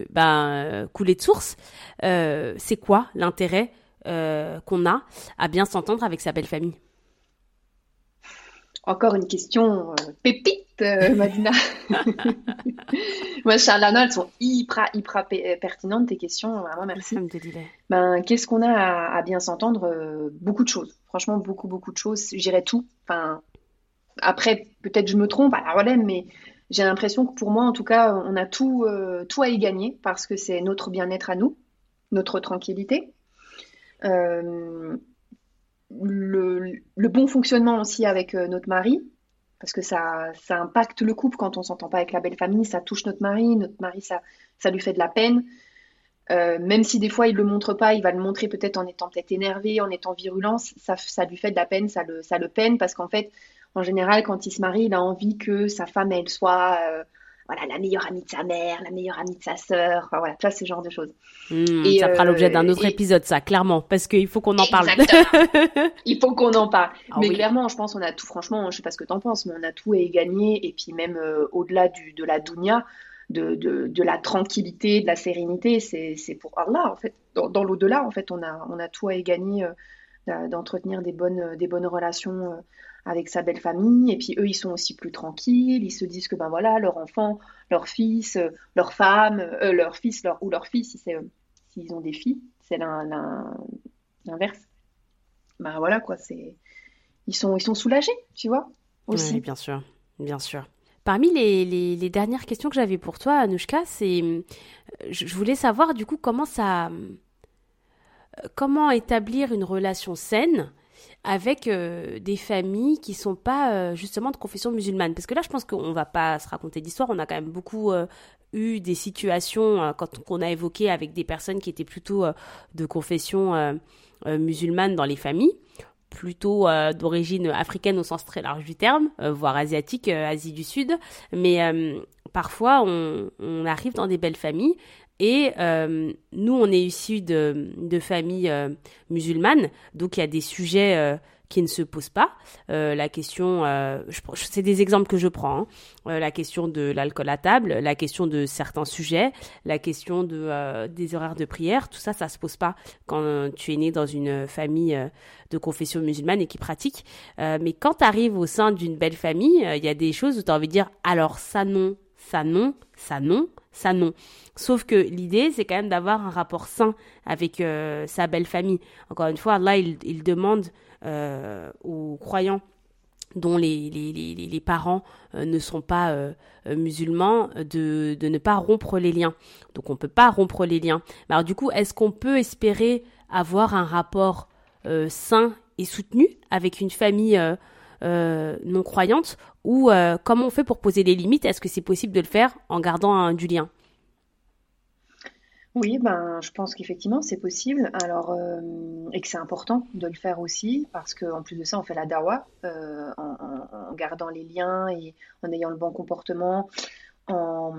Speaker 2: couler de source. C'est quoi l'intérêt qu'on a à bien s'entendre avec sa belle famille?
Speaker 1: Encore une question pépite, Madina. Machallah, non, elles sont hyper pertinentes, tes questions. Vraiment, merci.
Speaker 2: Alhamdoulilah.
Speaker 1: Ben, qu'est-ce qu'on a à bien s'entendre? Beaucoup de choses. Franchement, beaucoup, beaucoup de choses. Je dirais tout. Enfin, après, peut-être je me trompe à la relève, mais j'ai l'impression que pour moi, en tout cas, on a tout à y gagner, parce que c'est notre bien-être à nous, notre tranquillité. Euh, le bon fonctionnement aussi avec notre mari, parce que ça impacte le couple quand on s'entend pas avec la belle famille, ça touche notre mari, ça lui fait de la peine. Même si des fois il le montre pas, il va le montrer peut-être en étant peut-être énervé, en étant virulent, ça lui fait de la peine, ça le peine parce qu'en fait, en général, quand il se marie, il a envie que sa femme, elle soit voilà, la meilleure amie de sa mère, la meilleure amie de sa sœur, enfin, voilà, tu vois, ce genre de choses. Et,
Speaker 2: Ça fera l'objet d'un autre
Speaker 1: et
Speaker 2: épisode, ça, clairement, parce qu'il faut qu'on en parle.
Speaker 1: exactement, il faut qu'on en parle.
Speaker 2: Ah
Speaker 1: Mais
Speaker 2: oui,
Speaker 1: clairement, je pense qu'on a tout, franchement, je sais pas ce que t'en penses, mais on a tout à y gagner. Et puis même au-delà de la dunya, de la tranquillité, de la sérénité, c'est pour Allah, en fait. Dans l'au-delà, en fait, on a tout à y gagner d'entretenir des bonnes relations avec sa belle famille. Et puis eux, ils sont aussi plus tranquilles. Ils se disent que ben voilà, leur enfant, leur fils, leur femme, leur fils, ou leur fille, s'ils ont des filles, c'est l'inverse. Ben voilà quoi, ils sont soulagés, tu vois,
Speaker 2: oui,
Speaker 1: aussi.
Speaker 2: bien sûr, bien sûr. Parmi les dernières questions que j'avais pour toi, Anouchka, je voulais savoir du coup comment établir une relation saine avec des familles qui sont pas justement de confession musulmane. Parce que là, je pense qu'on va pas se raconter d'histoire. On a quand même beaucoup eu des situations qu'on a évoquées avec des personnes qui étaient plutôt de confession musulmane dans les familles, plutôt d'origine africaine au sens très large du terme, voire asiatique, Asie du Sud. Mais parfois, on arrive dans des belles familles et nous, on est issus de familles musulmanes, donc il y a des sujets qui ne se posent pas. La question, c'est des exemples que je prends, hein. La question de l'alcool à table, la question de certains sujets, la question des horaires de prière, tout ça, ça se pose pas quand tu es né dans une famille de confession musulmane et qui pratique. Mais quand tu arrives au sein d'une belle famille, il y a des choses où tu as envie de dire, alors ça non, ça non, ça non, ça non. Sauf que l'idée, c'est quand même d'avoir un rapport sain avec sa belle famille. Encore une fois, Allah, il demande aux croyants dont les parents ne sont pas musulmans de ne pas rompre les liens. Donc on ne peut pas rompre les liens. Mais alors du coup, est-ce qu'on peut espérer avoir un rapport sain et soutenu avec une famille non croyante ou comment on fait pour poser les limites? Est-ce que c'est possible de le faire en gardant du lien?
Speaker 1: Oui, ben, je pense qu'effectivement, c'est possible. Alors, et que c'est important de le faire aussi, parce qu'en plus de ça, on fait la dawa, en gardant les liens et en ayant le bon comportement. En,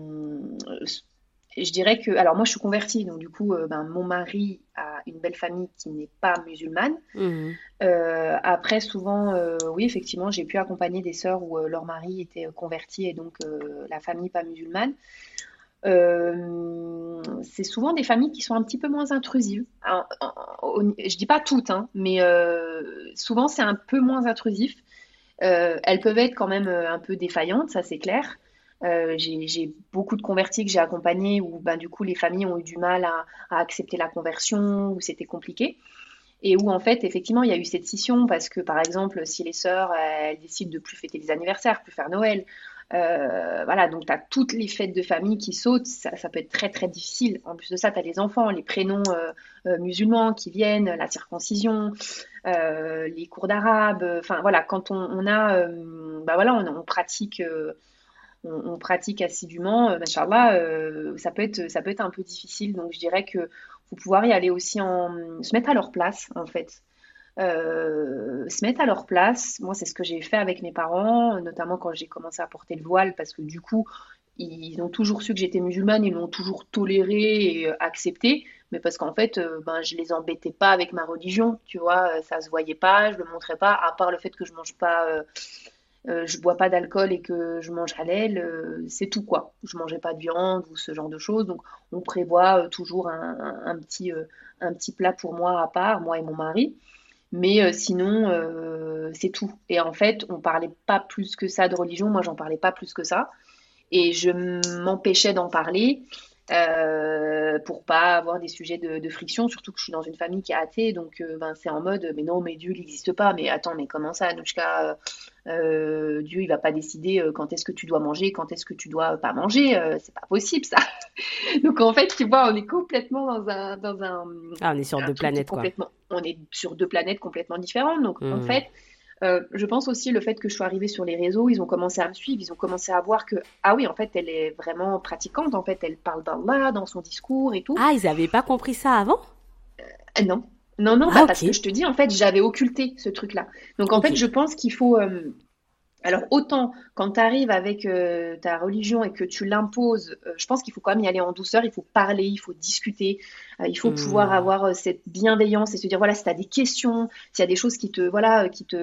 Speaker 1: je dirais que, alors moi, je suis convertie, donc du coup, ben, mon mari a une belle famille qui n'est pas musulmane.
Speaker 2: Mhm.
Speaker 1: Après, souvent, oui, effectivement, j'ai pu accompagner des sœurs où leur mari était converti et donc la famille pas musulmane. C'est souvent des familles qui sont un petit peu moins intrusives. Alors, je dis pas toutes, hein, mais souvent c'est un peu moins intrusif. Elles peuvent être quand même un peu défaillantes, ça c'est clair. J'ai beaucoup de convertis que j'ai accompagnés où ben, du coup les familles ont eu du mal à accepter la conversion, où c'était compliqué. Et où en fait effectivement il y a eu cette scission parce que par exemple si les sœurs elles décident de plus fêter les anniversaires, plus faire Noël, voilà, donc tu as toutes les fêtes de famille qui sautent, ça peut être très très difficile. En plus de ça, tu as les enfants, les prénoms musulmans qui viennent, la circoncision, les cours d'arabe. Enfin voilà, quand on a, bah voilà, on pratique, on pratique assidûment, machallah, ça peut être un peu difficile. Donc je dirais que faut pouvoir y aller aussi se mettre à leur place en fait. Se mettre à leur place. Moi, c'est ce que j'ai fait avec mes parents, notamment quand j'ai commencé à porter le voile, parce que du coup, ils ont toujours su que j'étais musulmane, ils l'ont toujours toléré et accepté, mais parce qu'en fait, ben, je les embêtais pas avec ma religion, tu vois, ça se voyait pas, je le montrais pas, à part le fait que je mange pas, je bois pas d'alcool et que je mange halal, c'est tout quoi. Je mangeais pas de viande ou ce genre de choses, donc on prévoit toujours un petit plat pour moi à part, moi et mon mari. Mais sinon, c'est tout. Et en fait, on parlait pas plus que ça de religion. Moi, j'en parlais pas plus que ça. Et je m'empêchais d'en parler pour pas avoir des sujets de friction. Surtout que je suis dans une famille qui est athée. Donc, ben, c'est en mode, mais non, mais Dieu, il n'existe pas. Mais attends, mais comment ça, Anouchka Dieu, il va pas décider quand est-ce que tu dois manger, quand est-ce que tu dois pas manger. C'est pas possible, ça. Donc, en fait, tu vois, on est complètement
Speaker 2: Ah, on est sur
Speaker 1: un
Speaker 2: deux
Speaker 1: truc qui est
Speaker 2: planètes, quoi.
Speaker 1: complètement. On est sur deux planètes complètement différentes. Donc, en
Speaker 2: Mhm.
Speaker 1: fait, Je pense aussi le fait que je sois arrivée sur les réseaux, ils ont commencé à me suivre, ils ont commencé à voir que, ah oui, en fait, elle est vraiment pratiquante, en fait, elle parle d'Allah dans son discours et tout.
Speaker 2: Ah, ils avaient pas compris ça avant?
Speaker 1: Non, non, non,
Speaker 2: Ah,
Speaker 1: bah
Speaker 2: ok.
Speaker 1: parce que je te dis, en fait, j'avais occulté ce truc-là. Donc, en
Speaker 2: Ok.
Speaker 1: fait, je pense qu'il faut, alors autant quand tu arrives avec ta religion et que tu l'imposes, je pense qu'il faut quand même y aller en douceur, il faut parler, il faut discuter, il faut pouvoir
Speaker 2: Hmm.
Speaker 1: avoir cette bienveillance et se dire voilà, si tu as des questions, s'il y a des choses qui te voilà,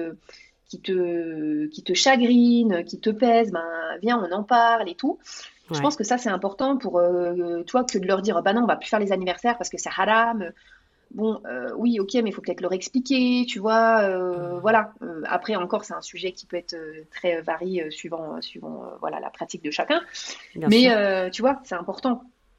Speaker 1: qui te chagrinent, qui te pèsent, ben viens, on en parle et tout. Je
Speaker 2: Ouais,
Speaker 1: pense que ça c'est important pour toi que de leur dire bah non, on va plus faire les anniversaires parce que c'est haram. Bon, oui, ok, mais il faut peut-être leur expliquer, tu vois. Voilà. Après, encore, c'est un sujet qui peut être très varié suivant voilà, la pratique de chacun.
Speaker 2: bien
Speaker 1: Mais
Speaker 2: sûr.
Speaker 1: tu vois, c'est important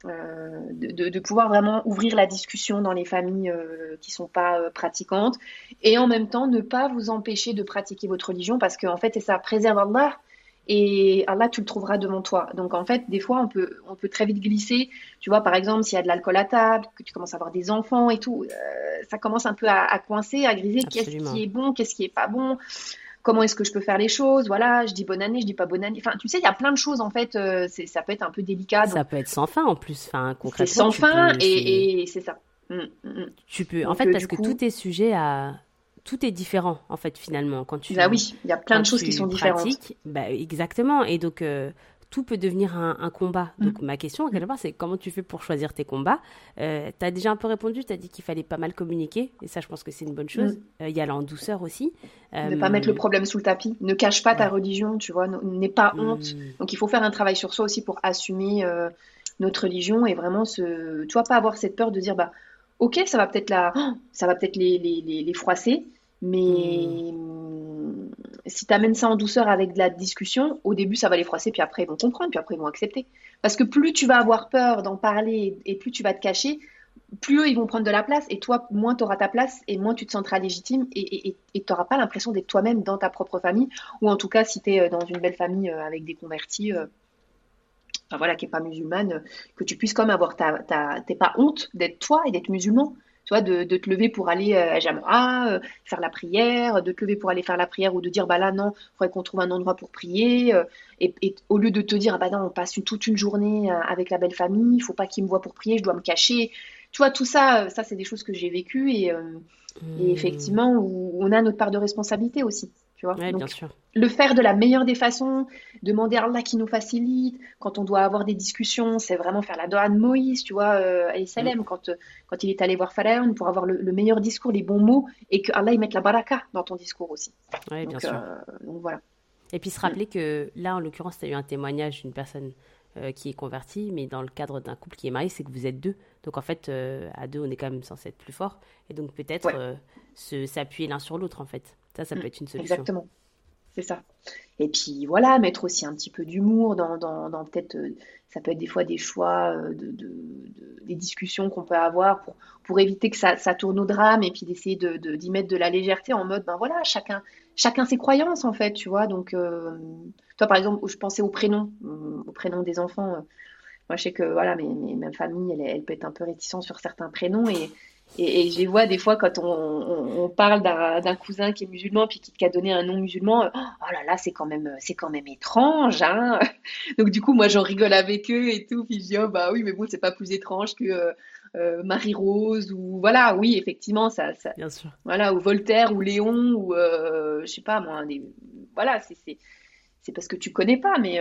Speaker 1: de pouvoir vraiment ouvrir la discussion dans les familles qui sont pas pratiquantes et en même temps ne pas vous empêcher de pratiquer votre religion parce qu'en fait, c'est ça, préserve Allah. Et Allah, tu le trouveras devant toi. Donc, en fait, des fois, on peut très vite glisser. Tu vois, par exemple, s'il y a de l'alcool à table, que tu commences à avoir des enfants et tout, ça commence un peu à coincer, à griser. Qu'est-ce qui
Speaker 2: Absolument.
Speaker 1: est bon, qu'est-ce qui est pas bon? Comment est-ce que je peux faire les choses? Voilà, je dis bonne année, je dis pas bonne année. Enfin, tu sais, il y a plein de choses, en fait, ça peut être un peu délicat.
Speaker 2: Ça
Speaker 1: Donc,
Speaker 2: peut être sans fin en plus. Enfin,
Speaker 1: c'est
Speaker 2: concrètement,
Speaker 1: sans
Speaker 2: tu
Speaker 1: fin
Speaker 2: peux,
Speaker 1: et c'est ça.
Speaker 2: tu peux. En
Speaker 1: Donc,
Speaker 2: fait, parce
Speaker 1: du
Speaker 2: que
Speaker 1: coup,
Speaker 2: tout est sujet à, tout est différent en fait finalement
Speaker 1: bah oui, il y a plein
Speaker 2: quand
Speaker 1: de choses qui
Speaker 2: tu
Speaker 1: sont différentes.
Speaker 2: pratiques. Bah exactement. Et donc tout peut devenir un combat. Donc
Speaker 1: Mm,
Speaker 2: ma question quelque
Speaker 1: mm,
Speaker 2: part, c'est comment tu fais pour choisir tes combats. T'as déjà un peu répondu. T'as dit qu'il fallait pas mal communiquer. Et ça, je pense que c'est une bonne chose.
Speaker 1: mm.
Speaker 2: Y aller en douceur aussi.
Speaker 1: Ne pas mettre le
Speaker 2: Euh,
Speaker 1: problème sous le tapis. Ne cache pas ta
Speaker 2: ouais.
Speaker 1: religion, tu vois. N'aie pas honte.
Speaker 2: Hmm.
Speaker 1: Donc, il faut faire un travail sur soi aussi pour assumer notre religion et vraiment tu vois, pas avoir cette peur de dire, bah, ok, ça va peut-être les froisser,
Speaker 2: Hmm.
Speaker 1: mais si tu amènes ça en douceur avec de la discussion, au début, ça va les froisser, puis après, ils vont comprendre, puis après, ils vont accepter. Parce que plus tu vas avoir peur d'en parler et plus tu vas te cacher, plus eux, ils vont prendre de la place et toi, moins tu auras ta place et moins tu te sentiras légitime et tu n'auras pas l'impression d'être toi-même dans ta propre famille ou en tout cas si tu es dans une belle famille avec des convertis, enfin, voilà, qui n'est pas musulmane, que tu puisses quand même avoir t'es pas honte d'être toi et d'être musulman. Tu vois, de te lever pour aller à Jamra, faire la prière, de te lever pour aller faire la prière ou de dire, bah là, non, il faudrait qu'on trouve un endroit pour prier. Et au lieu de te dire, ah bah non, on passe toute une journée avec la belle famille, il faut pas qu'ils me voient pour prier, je dois me cacher. Tu vois, tout ça, ça, c'est des choses que j'ai vécues et
Speaker 2: Hmm.
Speaker 1: effectivement, où on a notre part de responsabilité aussi. Tu vois,
Speaker 2: Ouais, bien
Speaker 1: donc
Speaker 2: sûr.
Speaker 1: le faire de la meilleure des façons, demander à Allah qui nous facilite. Quand on doit avoir des discussions, c'est vraiment faire la doha de Moïse, tu vois, alayhi
Speaker 2: Hmm.
Speaker 1: salam, quand il est allé voir Pharaon pour avoir le meilleur discours, les bons mots, et que Allah il mette la baraka dans ton discours aussi.
Speaker 2: Ouais, bien
Speaker 1: Donc,
Speaker 2: sûr.
Speaker 1: voilà.
Speaker 2: Et puis se
Speaker 1: Mm.
Speaker 2: rappeler que là, en l'occurrence, tu as eu un témoignage d'une personne qui est convertie, mais dans le cadre d'un couple qui est marié, c'est que vous êtes deux. Donc en fait, à deux, on est quand même censé être plus fort. Et donc peut-être
Speaker 1: Ouais,
Speaker 2: s'appuyer l'un sur l'autre, en fait. Ça
Speaker 1: mm.
Speaker 2: peut être une solution.
Speaker 1: Exactement. C'est ça. Et puis voilà, mettre aussi un petit peu d'humour dans peut-être, ça peut être des fois des choix, des discussions qu'on peut avoir pour éviter que ça tourne au drame et puis d'essayer d'y mettre de la légèreté en mode, ben voilà, chacun ses croyances en fait, tu vois. Donc, toi par exemple, je pensais au prénom des enfants. Moi, je sais que voilà, ma famille, elle peut être un peu réticente sur certains prénoms et je les vois des fois quand on parle d'un cousin qui est musulman puis qui a donné un nom musulman. Oh là là, c'est quand même étrange, hein. Donc du coup, moi, j'en rigole avec eux et tout. Puis je dis, oh bah oui, mais bon, c'est pas plus étrange que Marie-Rose ou voilà, oui, effectivement,
Speaker 2: Bien sûr.
Speaker 1: voilà, ou Voltaire ou Léon ou je sais pas moi, voilà, c'est parce que tu connais pas, mais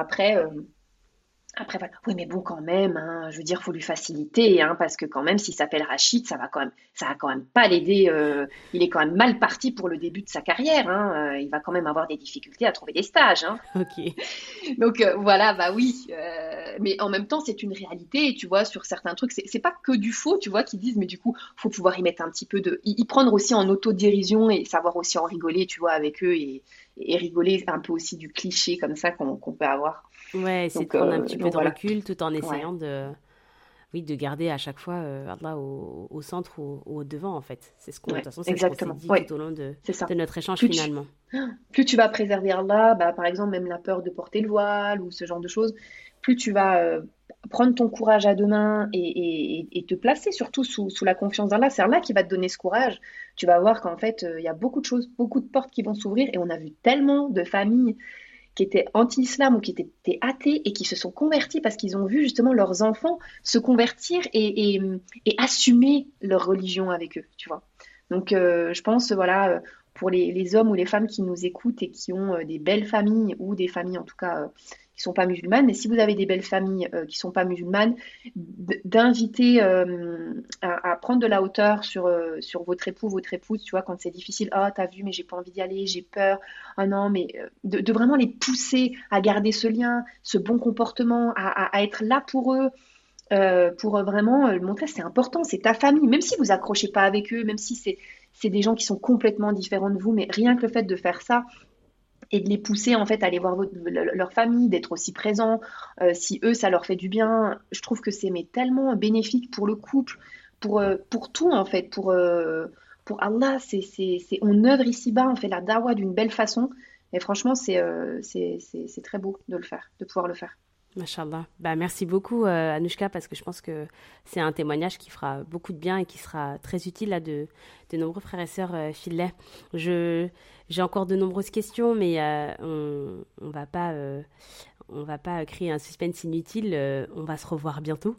Speaker 1: après, voilà. Oui, mais bon, quand même, hein, je veux dire, faut lui faciliter, hein, parce que quand même, s'il s'appelle Rachid, ça va quand même pas l'aider. Il est quand même mal parti pour le début de sa carrière, hein, il va quand même avoir des difficultés à trouver des stages, hein.
Speaker 2: Ok.
Speaker 1: Donc voilà, bah oui. Mais en même temps, c'est une réalité, tu vois, sur certains trucs, c'est pas que du faux, tu vois, qui disent, mais du coup, faut pouvoir y mettre un petit peu y prendre aussi en autodérision et savoir aussi en rigoler, tu vois, avec eux et rigoler un peu aussi du cliché comme ça qu'on peut avoir.
Speaker 2: Ouais, essayer de
Speaker 1: Donc,
Speaker 2: prendre un petit peu de
Speaker 1: voilà.
Speaker 2: recul tout en
Speaker 1: Ouais.
Speaker 2: essayant de, oui, de garder à chaque fois Allah au centre ou au devant, en fait. De toute
Speaker 1: Ouais,
Speaker 2: façon, c'est ce qu'on s'est
Speaker 1: exactement.
Speaker 2: dit
Speaker 1: Ouais,
Speaker 2: tout au long
Speaker 1: c'est ça.
Speaker 2: de notre échange
Speaker 1: Plus tu,
Speaker 2: finalement.
Speaker 1: plus tu vas préserver Allah, bah, par exemple, même la peur de porter le voile ou ce genre de choses, plus tu vas prendre ton courage à deux mains et te placer surtout sous la confiance d'Allah. C'est Allah qui va te donner ce courage. Tu vas voir qu'en fait, il y a beaucoup de choses, beaucoup de portes qui vont s'ouvrir. Et on a vu tellement de familles qui étaient anti-islam ou qui étaient athées et qui se sont convertis parce qu'ils ont vu justement leurs enfants se convertir et assumer leur religion avec eux, tu vois. Donc, je pense, voilà, pour les hommes ou les femmes qui nous écoutent et qui ont des belles familles ou des familles en tout cas qui sont pas musulmanes, mais si vous avez des belles familles qui sont pas musulmanes, d'inviter à prendre de la hauteur sur votre époux, votre épouse, tu vois, quand c'est difficile, ah, t'as vu, mais j'ai pas envie d'y aller, j'ai peur, ah non, mais de vraiment les pousser à garder ce lien, ce bon comportement, à être là pour vraiment montrer que c'est important, c'est ta famille, même si vous accrochez pas avec eux, même si c'est des gens qui sont complètement différents de vous, mais rien que le fait de faire ça et de les pousser en fait à aller voir leur famille, d'être aussi présents, si eux ça leur fait du bien, je trouve que c'est mais tellement bénéfique pour le couple, pour tout en fait, pour Allah, on œuvre ici-bas, on fait la dawa d'une belle façon, et franchement c'est très beau de le faire, de pouvoir le faire.
Speaker 2: Mashallah. Bah, merci beaucoup, Anouchka, parce que je pense que c'est un témoignage qui fera beaucoup de bien et qui sera très utile à de nombreux frères et sœurs filles. J'ai encore de nombreuses questions, mais on va pas créer un suspense inutile. On va se revoir bientôt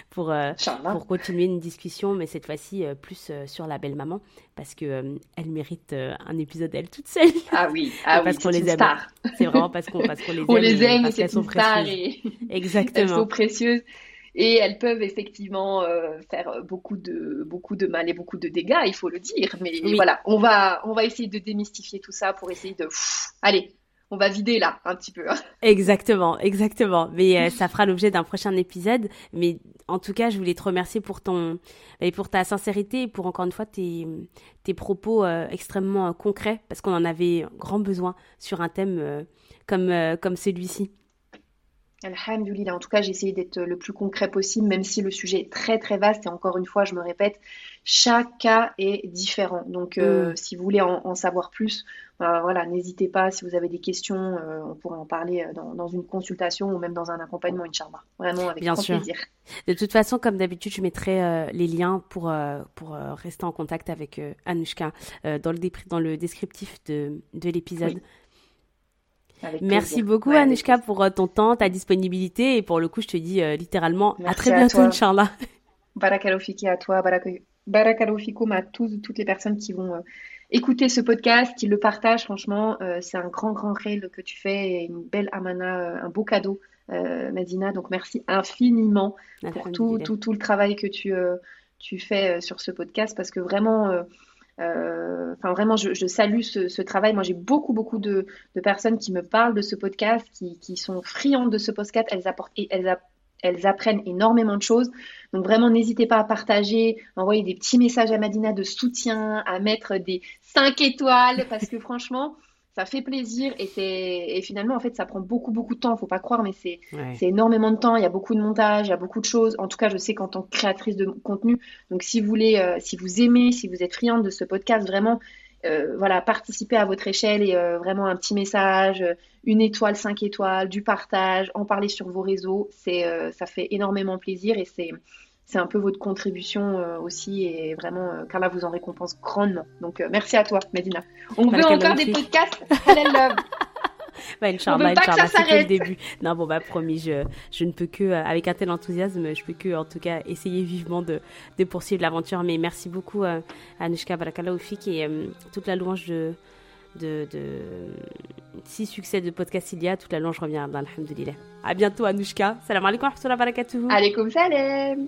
Speaker 2: pour continuer une discussion, mais cette fois-ci plus sur la belle maman, parce que elle mérite un épisode elle toute seule.
Speaker 1: Ah oui,
Speaker 2: parce qu'on les aime.
Speaker 1: Star.
Speaker 2: C'est vraiment parce qu'on les aime.
Speaker 1: On les aime,
Speaker 2: parce
Speaker 1: c'est une star et
Speaker 2: exactement.
Speaker 1: Elles sont précieuses. Et elles peuvent effectivement faire beaucoup de mal et beaucoup de dégâts, il faut le dire. Mais
Speaker 2: oui.
Speaker 1: Voilà, on va essayer de démystifier tout ça pour essayer de... allez, on va vider là, un petit peu.
Speaker 2: Exactement. Mais ça fera l'objet d'un prochain épisode. Mais en tout cas, je voulais te remercier pour ta sincérité et pour encore une fois tes propos extrêmement concrets, parce qu'on en avait grand besoin sur un thème comme celui-ci.
Speaker 1: Alhamdoulilah. En tout cas, j'ai essayé d'être le plus concret possible, même si le sujet est très très vaste. Et encore une fois, je me répète, chaque cas est différent. Donc, si vous voulez en savoir plus, voilà, n'hésitez pas. Si vous avez des questions, on pourrait en parler dans une consultation ou même dans un accompagnement, Inch'Allah. Vraiment, avec
Speaker 2: Bien
Speaker 1: grand
Speaker 2: sûr.
Speaker 1: plaisir.
Speaker 2: De toute façon, comme d'habitude, je mettrai les liens pour rester en contact avec Anouchka dans le descriptif de l'épisode.
Speaker 1: Oui.
Speaker 2: Merci beaucoup, Anouchka, pour ton temps, ta disponibilité. Et pour le coup, je te dis littéralement à très bientôt, Inch'Allah.
Speaker 1: Barakallahu fiki à toi, barakallahu fikoum à toutes les personnes qui vont écouter ce podcast, qui le partagent. Franchement, c'est un grand réel que tu fais et une belle amana, un beau cadeau, Medina. Donc, merci infiniment pour tout le travail que tu fais sur ce podcast, parce que vraiment... vraiment, je salue ce travail. Moi, j'ai beaucoup de personnes qui me parlent de ce podcast, qui sont friandes de ce podcast. Elles apprennent énormément de choses. Donc, vraiment, n'hésitez pas à partager, envoyer des petits messages à Medina de soutien, à mettre des 5 étoiles, parce que franchement, ça fait plaisir et finalement, en fait, ça prend beaucoup de temps. Faut pas croire, mais c'est énormément de temps. Il y a beaucoup de montage, il y a beaucoup de choses. En tout cas, je sais qu'en tant que créatrice de contenu, donc si vous voulez, si vous aimez, si vous êtes friande de ce podcast, vraiment, voilà, participez à votre échelle et vraiment un petit message, 1 étoile, 5 étoiles, du partage, en parler sur vos réseaux. Ça fait énormément plaisir et c'est un peu votre contribution aussi, et vraiment, qu'Allah vous en récompense grandement. Donc, merci à toi, Medina. On veut encore des podcasts Halal Love.
Speaker 2: Inch'Allah, c'est que le début. Non, bon, promis, je ne peux que, avec un tel enthousiasme, je peux que, en tout cas, essayer vivement de poursuivre l'aventure. Mais merci beaucoup, Anouchka, barakallahu fik, et toute la louange de si succès de podcast il y a, toute la louange revient à Allah, alhamdoulilah. À bientôt, Anouchka. Salam alaikum wa rahmatullahi wa barakatuhu.
Speaker 1: Alaikum salam.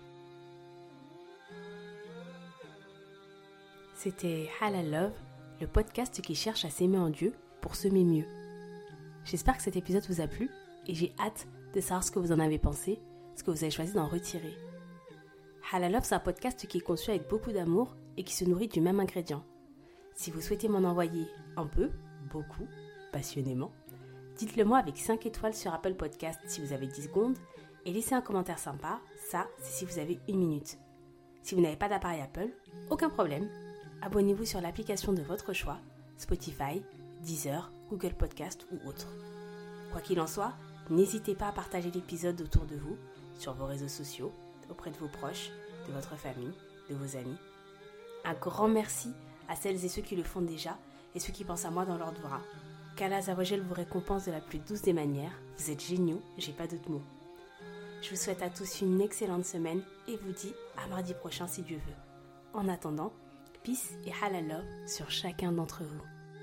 Speaker 2: C'était Halal Love, le podcast qui cherche à s'aimer en Dieu pour s'aimer mieux. J'espère que cet épisode vous a plu et j'ai hâte de savoir ce que vous en avez pensé, ce que vous avez choisi d'en retirer. Halal Love, c'est un podcast qui est conçu avec beaucoup d'amour et qui se nourrit du même ingrédient. Si vous souhaitez m'en envoyer un peu, beaucoup, passionnément, dites-le moi avec 5 étoiles sur Apple Podcast si vous avez 10 secondes et laissez un commentaire sympa, ça c'est si vous avez 1 minute. Si vous n'avez pas d'appareil Apple, aucun problème. Abonnez-vous sur l'application de votre choix, Spotify, Deezer, Google Podcast ou autre. Quoi qu'il en soit, n'hésitez pas à partager l'épisode autour de vous sur vos réseaux sociaux, auprès de vos proches, de votre famille, de vos amis. Un grand merci à celles et ceux qui le font déjà et ceux qui pensent à moi dans leur dua. Qu'Allah Azawajal vous récompense de la plus douce des manières. Vous êtes géniaux, j'ai pas d'autres mots. Je vous souhaite à tous une excellente semaine et vous dis à mardi prochain si Dieu veut. En attendant, peace et halal love sur chacun d'entre vous.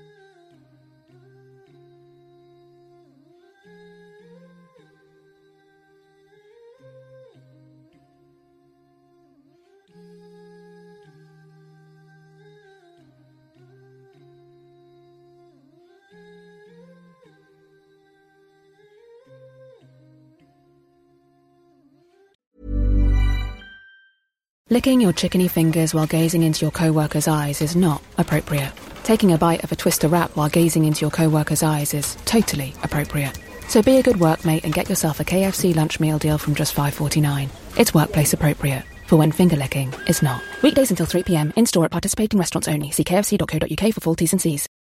Speaker 3: Licking your chickeny fingers while gazing into your coworker's eyes is not appropriate. Taking a bite of a Twister wrap while gazing into your coworker's eyes is totally appropriate. So be a good workmate and get yourself a KFC lunch meal deal from just $5.49. It's workplace appropriate for when finger licking is not. Weekdays until 3 p.m. in-store at participating restaurants only. See kfc.co.uk for full T's and C's.